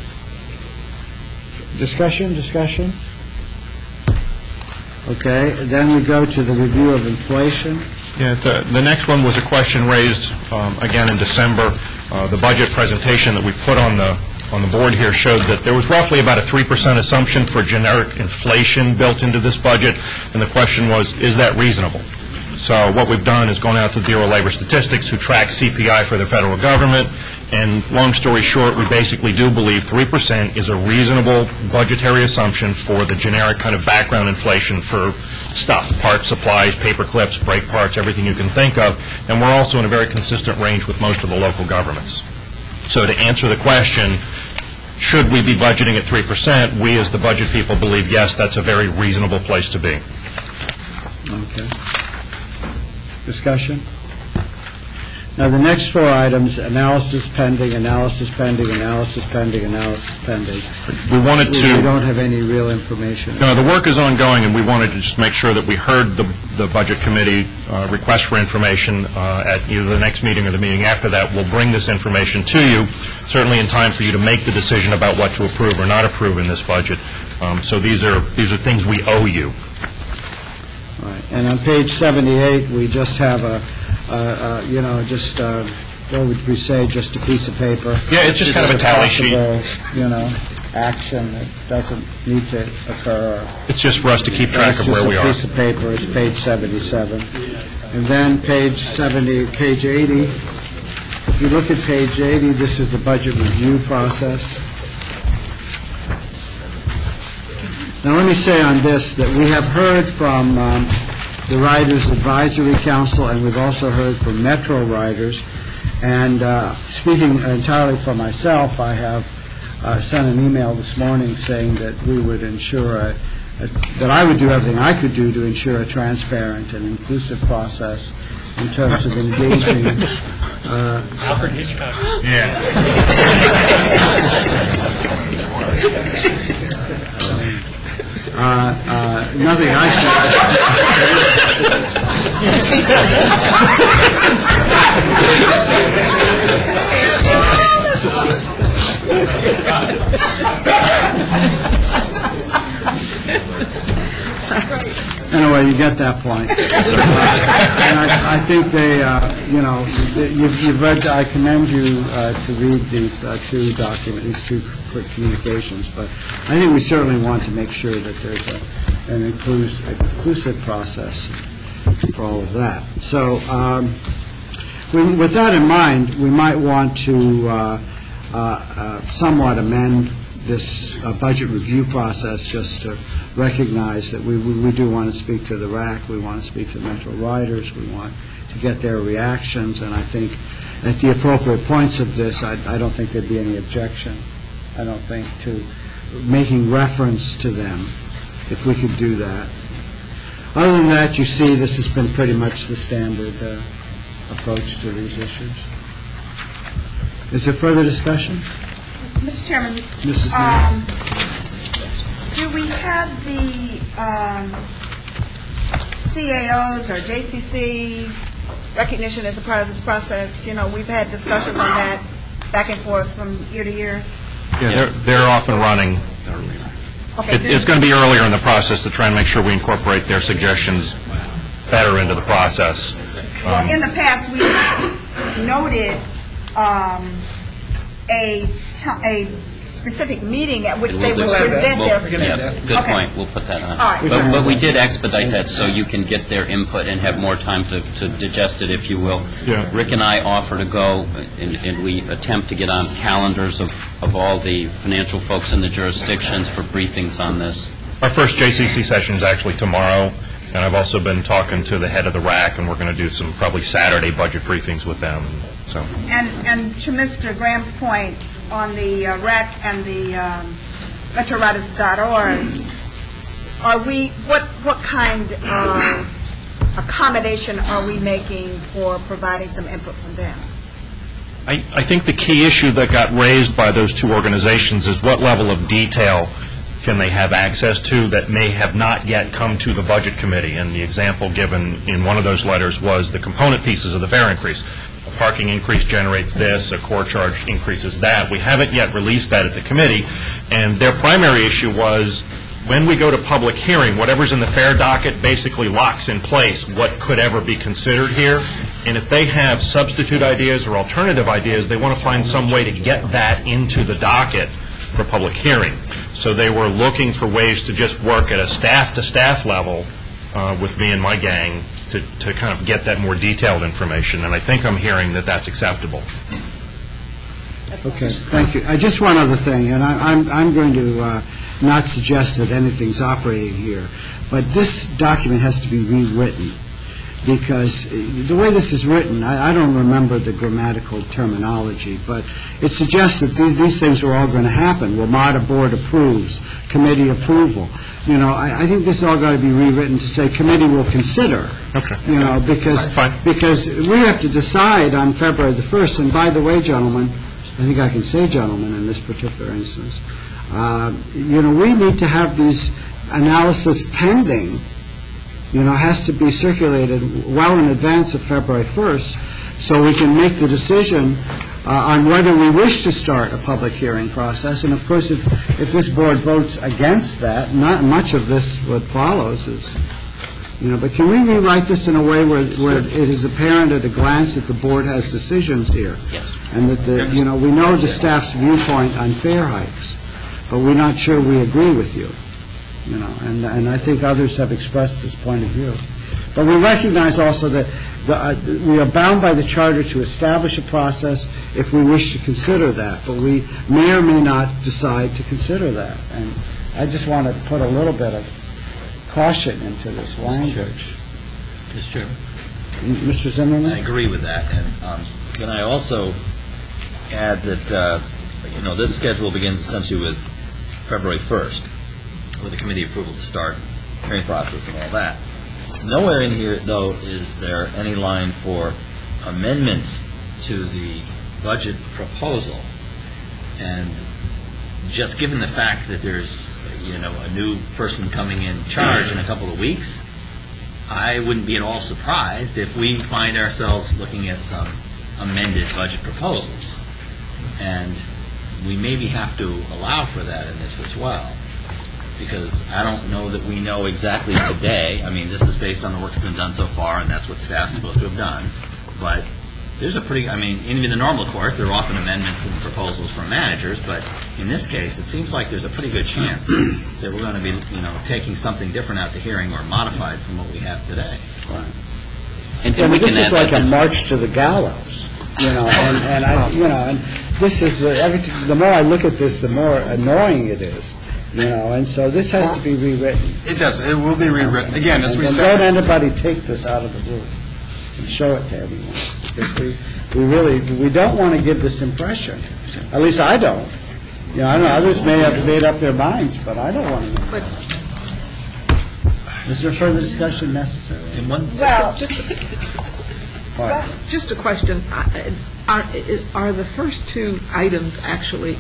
Speaker 1: Discussion, discussion? Okay, then we go to the review of inflation.
Speaker 9: Yeah, the, the next one was a question raised um, again in December. Uh, the budget presentation that we put on the on the board here showed that there was roughly about a three percent assumption for generic inflation built into this budget, and the question was, is that reasonable? So what we've done is gone out to the Bureau of Labor Statistics, who tracks C P I for the federal government, and long story short, we basically do believe three percent is a reasonable budgetary assumption for the generic kind of background inflation for stuff, parts, supplies, paper clips, brake parts, everything you can think of, and we're also in a very consistent range with most of the local governments. So to answer the question, should we be budgeting at three percent, we as the budget people believe, yes, that's a very reasonable place to be.
Speaker 1: Okay. Discussion? Now, the next four items, analysis pending, analysis pending, analysis pending, analysis pending.
Speaker 9: We wanted to...
Speaker 1: We don't have any real information.
Speaker 9: No, the work is ongoing, and we wanted to just make sure that we heard the, the Budget Committee uh, request for information uh, at either the next meeting or the meeting after that. We'll bring this information to you, certainly in time for you to make the decision about what to approve or not approve in this budget. Um, so these are, these are things we owe you.
Speaker 1: All right. And on page seventy-eight, we just have a, uh, uh, you know, just, uh, what would we say, just a piece of paper?
Speaker 9: Yeah, it's just kind of a tally sheet.
Speaker 1: You know, action that doesn't need to occur.
Speaker 9: It's just for us to keep track of where we are.
Speaker 1: It's just a piece of paper. It's page seventy-seven. And then page seventy, page eighty. If you look at page eighty, this is the budget review process. Now, let me say on this that we have heard from um, the Riders Advisory Council, and we've also heard from Metro Riders. And uh, speaking entirely for myself, I have uh, sent an email this morning saying that we would ensure a, a, that I would do everything I could do to ensure a transparent and inclusive process in terms of engaging. Uh,
Speaker 2: Alfred Hitchcock.
Speaker 9: Yeah.
Speaker 1: Uh, uh, nothing I Anyway, you get that point. Uh, and I, I think they, uh, you know, you've, you've read, I commend you uh, to read these uh, two documents, these two quick communications, but I think we certainly want to make sure that there's a, an inclusive, inclusive process for all of that. So um, we, with that in mind, we might want to uh, uh, uh, somewhat amend this uh, budget review process, just to recognize that we, we, we do want to speak to the R A C, we want to speak to Metro Riders, we want to get their reactions, and I think at the appropriate points of this, I, I don't think there'd be any objection, I don't think, to making reference to them, if we could do that. Other than that, you see, this has been pretty much the standard uh, approach to these issues. Is there further discussion?
Speaker 12: Mister Chairman,
Speaker 1: Missus
Speaker 12: um, do we have the um, C A Os or J C C recognition as a part of this process? You know, we've had discussions on that back and forth from year to year.
Speaker 9: Yeah, they're, they're off and running.
Speaker 12: Okay,
Speaker 9: It, it's going to be earlier in the process to try and make sure we incorporate their suggestions better into the process.
Speaker 12: Well,
Speaker 9: Um,
Speaker 12: in the past, we noted um, a t- a specific meeting at which they would
Speaker 14: We'll-
Speaker 12: present
Speaker 14: we'll-
Speaker 12: their...
Speaker 14: Yes, good
Speaker 12: Okay.
Speaker 14: point. We'll put that on.
Speaker 12: All right.
Speaker 14: But, but we did expedite that so you can get their input and have more time to, to digest it, if you will.
Speaker 9: Yeah.
Speaker 14: Rick and I offer to go, and, and we attempt to get on calendars of, of all the financial folks in the jurisdictions for briefings on this.
Speaker 9: Our first J C C session is actually tomorrow, and I've also been talking to the head of the R A C, and we're going to do some probably Saturday budget briefings with them. So,
Speaker 12: And, and to Mister Graham's point on the uh, R A C and the um, Metro Riders dot org, are we, what, what kind of accommodation are we making for providing some input from them?
Speaker 9: I, I think the key issue that got raised by those two organizations is what level of detail can they have access to that may have not yet come to the Budget Committee. And the example given in one of those letters was the component pieces of the fare increase. A parking increase generates this, a core charge increases that. We haven't yet released that at the committee, and their primary issue was when we go to public hearing, whatever's in the fare docket basically locks in place what could ever be considered here. And if they have substitute ideas or alternative ideas, they want to find some way to get that into the docket for public hearing. So they were looking for ways to just work at a staff-to-staff level uh, with me and my gang to, to kind of get that more detailed information. And I think I'm hearing that that's acceptable.
Speaker 1: Okay, thank you. Uh, just one other thing, and I, I'm, I'm going to uh, not suggest that anything's operating here, but this document has to be rewritten, because the way this is written, I, I don't remember the grammatical terminology, but it suggests that these, these things are all going to happen. WMATA board approves, committee approval. You know, I, I think this all got to be rewritten to say committee will consider.
Speaker 9: Okay.
Speaker 1: You know, because because we have to decide on February the first. And by the way, gentlemen, I think I can say gentlemen in this particular instance, uh, you know, we need to have these analysis pending. You know, has to be circulated well in advance of February first, so we can make the decision uh, on whether we wish to start a public hearing process. And of course, if, if this board votes against that, not much of this what follows is, you know, but can we rewrite this in a way where, where it is apparent at a glance that the board has decisions here?
Speaker 14: Yes.
Speaker 1: And that, the, you know, we know the staff's viewpoint on fare hikes, but we're not sure we agree with you. You know, and, and I think others have expressed this point of view. But we recognize also that the, uh, we are bound by the charter to establish a process if we wish to consider that, but we may or may not decide to consider that. And I just want to put a little bit of caution into this language.
Speaker 5: Mister Chairman?
Speaker 1: Mister Zimmerman?
Speaker 5: I agree with that. And um, can I also add that, uh, you know, this schedule begins essentially with February first. With the committee approval to start hearing process and all that. Nowhere in here, though, is there any line for amendments to the budget proposal. And just given the fact that there's, you know, a new person coming in charge in a couple of weeks, I wouldn't be at all surprised if we find ourselves looking at some amended budget proposals. And we maybe have to allow for that in this as well. Because I don't know that we know exactly today. I mean, this is based on the work that's been done so far, and that's what staff's supposed to have done. But there's a pretty, I mean, in the normal course, there are often amendments and proposals from managers, but in this case, it seems like there's a pretty good chance that we're going to be, you know, taking something different out the hearing or modified from what we have today.
Speaker 1: Right.
Speaker 14: And,
Speaker 1: And
Speaker 14: and we
Speaker 1: this
Speaker 14: can
Speaker 1: is
Speaker 14: add
Speaker 1: like
Speaker 14: that
Speaker 1: a
Speaker 14: to-
Speaker 1: march to the gallows, you know, and, and I, you know, and this is, uh, everything, the more I look at this, the more annoying it is, you know, and so this has to be rewritten.
Speaker 3: It does, it will be rewritten. Again, as we
Speaker 1: And
Speaker 3: said.
Speaker 1: don't anybody take this out of the booth and show it to everyone. Because we, we really, we don't want to give this impression. At least I don't. You know, I don't know, others may have made up their minds, but I don't want to.
Speaker 11: But
Speaker 1: Is there further discussion necessary?
Speaker 12: Well,
Speaker 1: All right.
Speaker 11: just a question. Are, are the first two items actually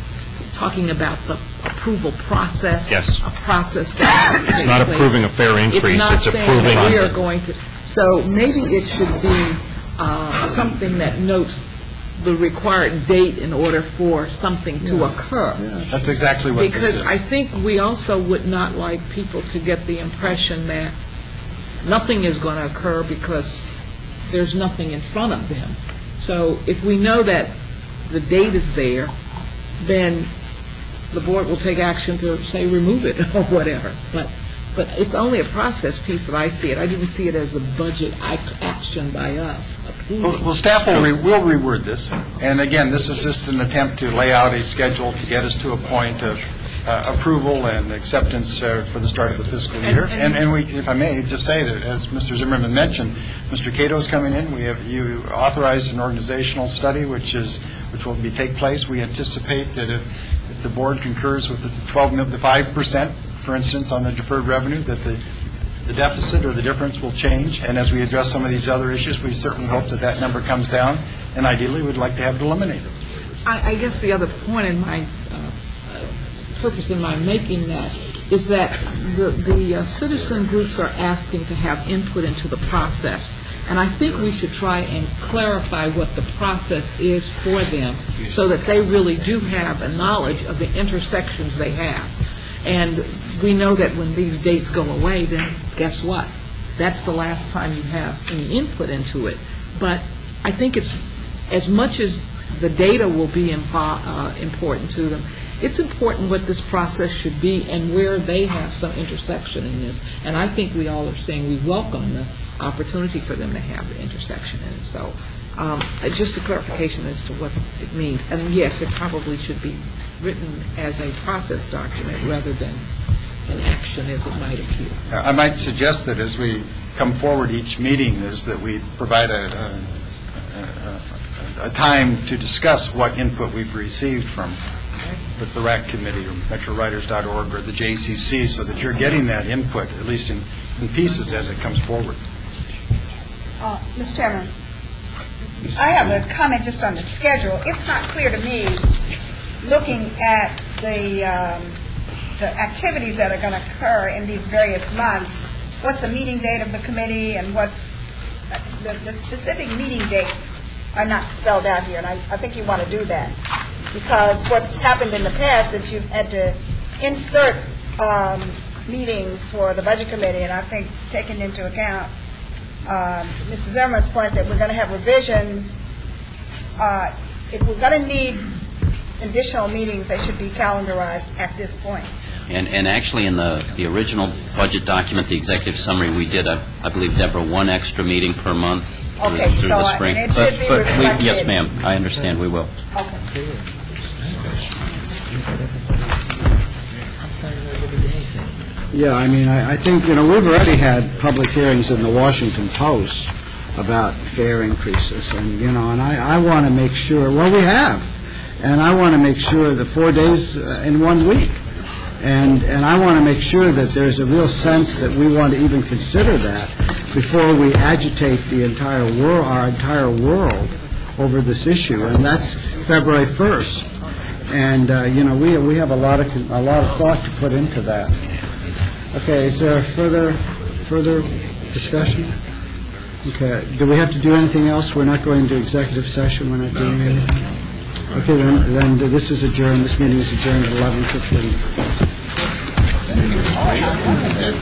Speaker 11: talking about the approval process?
Speaker 9: Yes.
Speaker 11: A process that has to
Speaker 9: It's
Speaker 11: take
Speaker 9: not
Speaker 11: place?
Speaker 9: approving a fair increase,
Speaker 11: It's not
Speaker 9: it's
Speaker 11: saying
Speaker 9: approving.
Speaker 11: that we are going to, so maybe it should be uh, something that notes the required date in order for something to occur.
Speaker 3: That's exactly what this
Speaker 11: Because
Speaker 3: is.
Speaker 11: I think we also would not like people to get the impression that nothing is going to occur because there's nothing in front of them. So if we know that the date is there, then the board will take action to, say, remove it or whatever. But but it's only a process piece that I see it. I didn't see it as a budget ac- action by us.
Speaker 3: Well, well, staff will re- will reword this, and again, this is just an attempt to lay out a schedule to get us to a point of uh, approval and acceptance uh, for the start of the fiscal year.
Speaker 11: And-
Speaker 3: And,
Speaker 11: and-
Speaker 3: and we, if I may, just say that, as Mister Zimmerman mentioned, Mister Cato is coming in. We have, you authorized an organizational study, which is, which will be, take place. We anticipate that if, if the board concurs with the twelve, mil- the five percent, for instance, on the deferred revenue, that the the deficit or the difference will change, and as we address some of these other issues, we certainly hope that that number comes down, and ideally, we'd like to have it eliminated.
Speaker 11: I, I guess the other point in my, uh, purpose in my making that is that the, the uh, citizen groups are asking to have input into the process. And I think we should try and clarify what the process is for them so that they really do have a knowledge of the intersections they have. And we know that when these dates go away, then guess what? That's the last time you have any input into it. But I think it's, as much as the data will be impo- uh, important to them, it's important what this process should be and where they have some intersection in this. And I think we all are saying we welcome the opportunity for them to have the intersection in it. So um, just a clarification as to what it means. And yes, it probably should be written as a process document rather than an action as it might appear.
Speaker 3: I might suggest that as we come forward each meeting is that we provide a, a, a, a time to discuss what input we've received from with the R A C committee or metro writers dot org or the J C C so that you're getting that input, at least in, in pieces as it comes forward.
Speaker 12: Uh, Mister Chairman, I have a comment just on the schedule. It's not clear to me, looking at the um, the activities that are going to occur in these various months, what's the meeting date of the committee and what's the, the specific meeting dates are not spelled out here, and I, I think you want to do that because what's happened in the past is you've had to insert um, meetings for the budget committee, and I think taking into account um, Mister Zimmerman's point that we're going to have revisions, uh, if we're going to need additional meetings, they should be calendarized at this point.
Speaker 14: And, and actually, in the, the original budget document, the executive summary, we did, a, I believe, Deborah, one extra meeting per month through,
Speaker 12: Okay,
Speaker 14: through
Speaker 12: so
Speaker 14: the
Speaker 12: I-
Speaker 14: spring.
Speaker 12: and it
Speaker 14: But-
Speaker 12: should be
Speaker 14: but we-
Speaker 12: reflected.
Speaker 14: Yes, ma'am, I understand, we will.
Speaker 12: Okay.
Speaker 1: Yeah, I mean, I, I think, you know, we've already had public hearings in the Washington Post about fare increases, and, you know, and I, I want to make sure, well, we have, and I want to make sure that four days uh, in one week, and, and I want to make sure that there's a real sense that we want to even consider that before we agitate the entire world, our entire world over this issue, and that's February first. And, uh, you know, we, we have a lot of, con- a lot of thought to put into that. Okay, is there further, further discussion? Okay, do we have to do anything else? We're not going to executive session, we're not doing anything? Okay, then, then this is adjourned, this meeting is adjourned at eleven fifteen.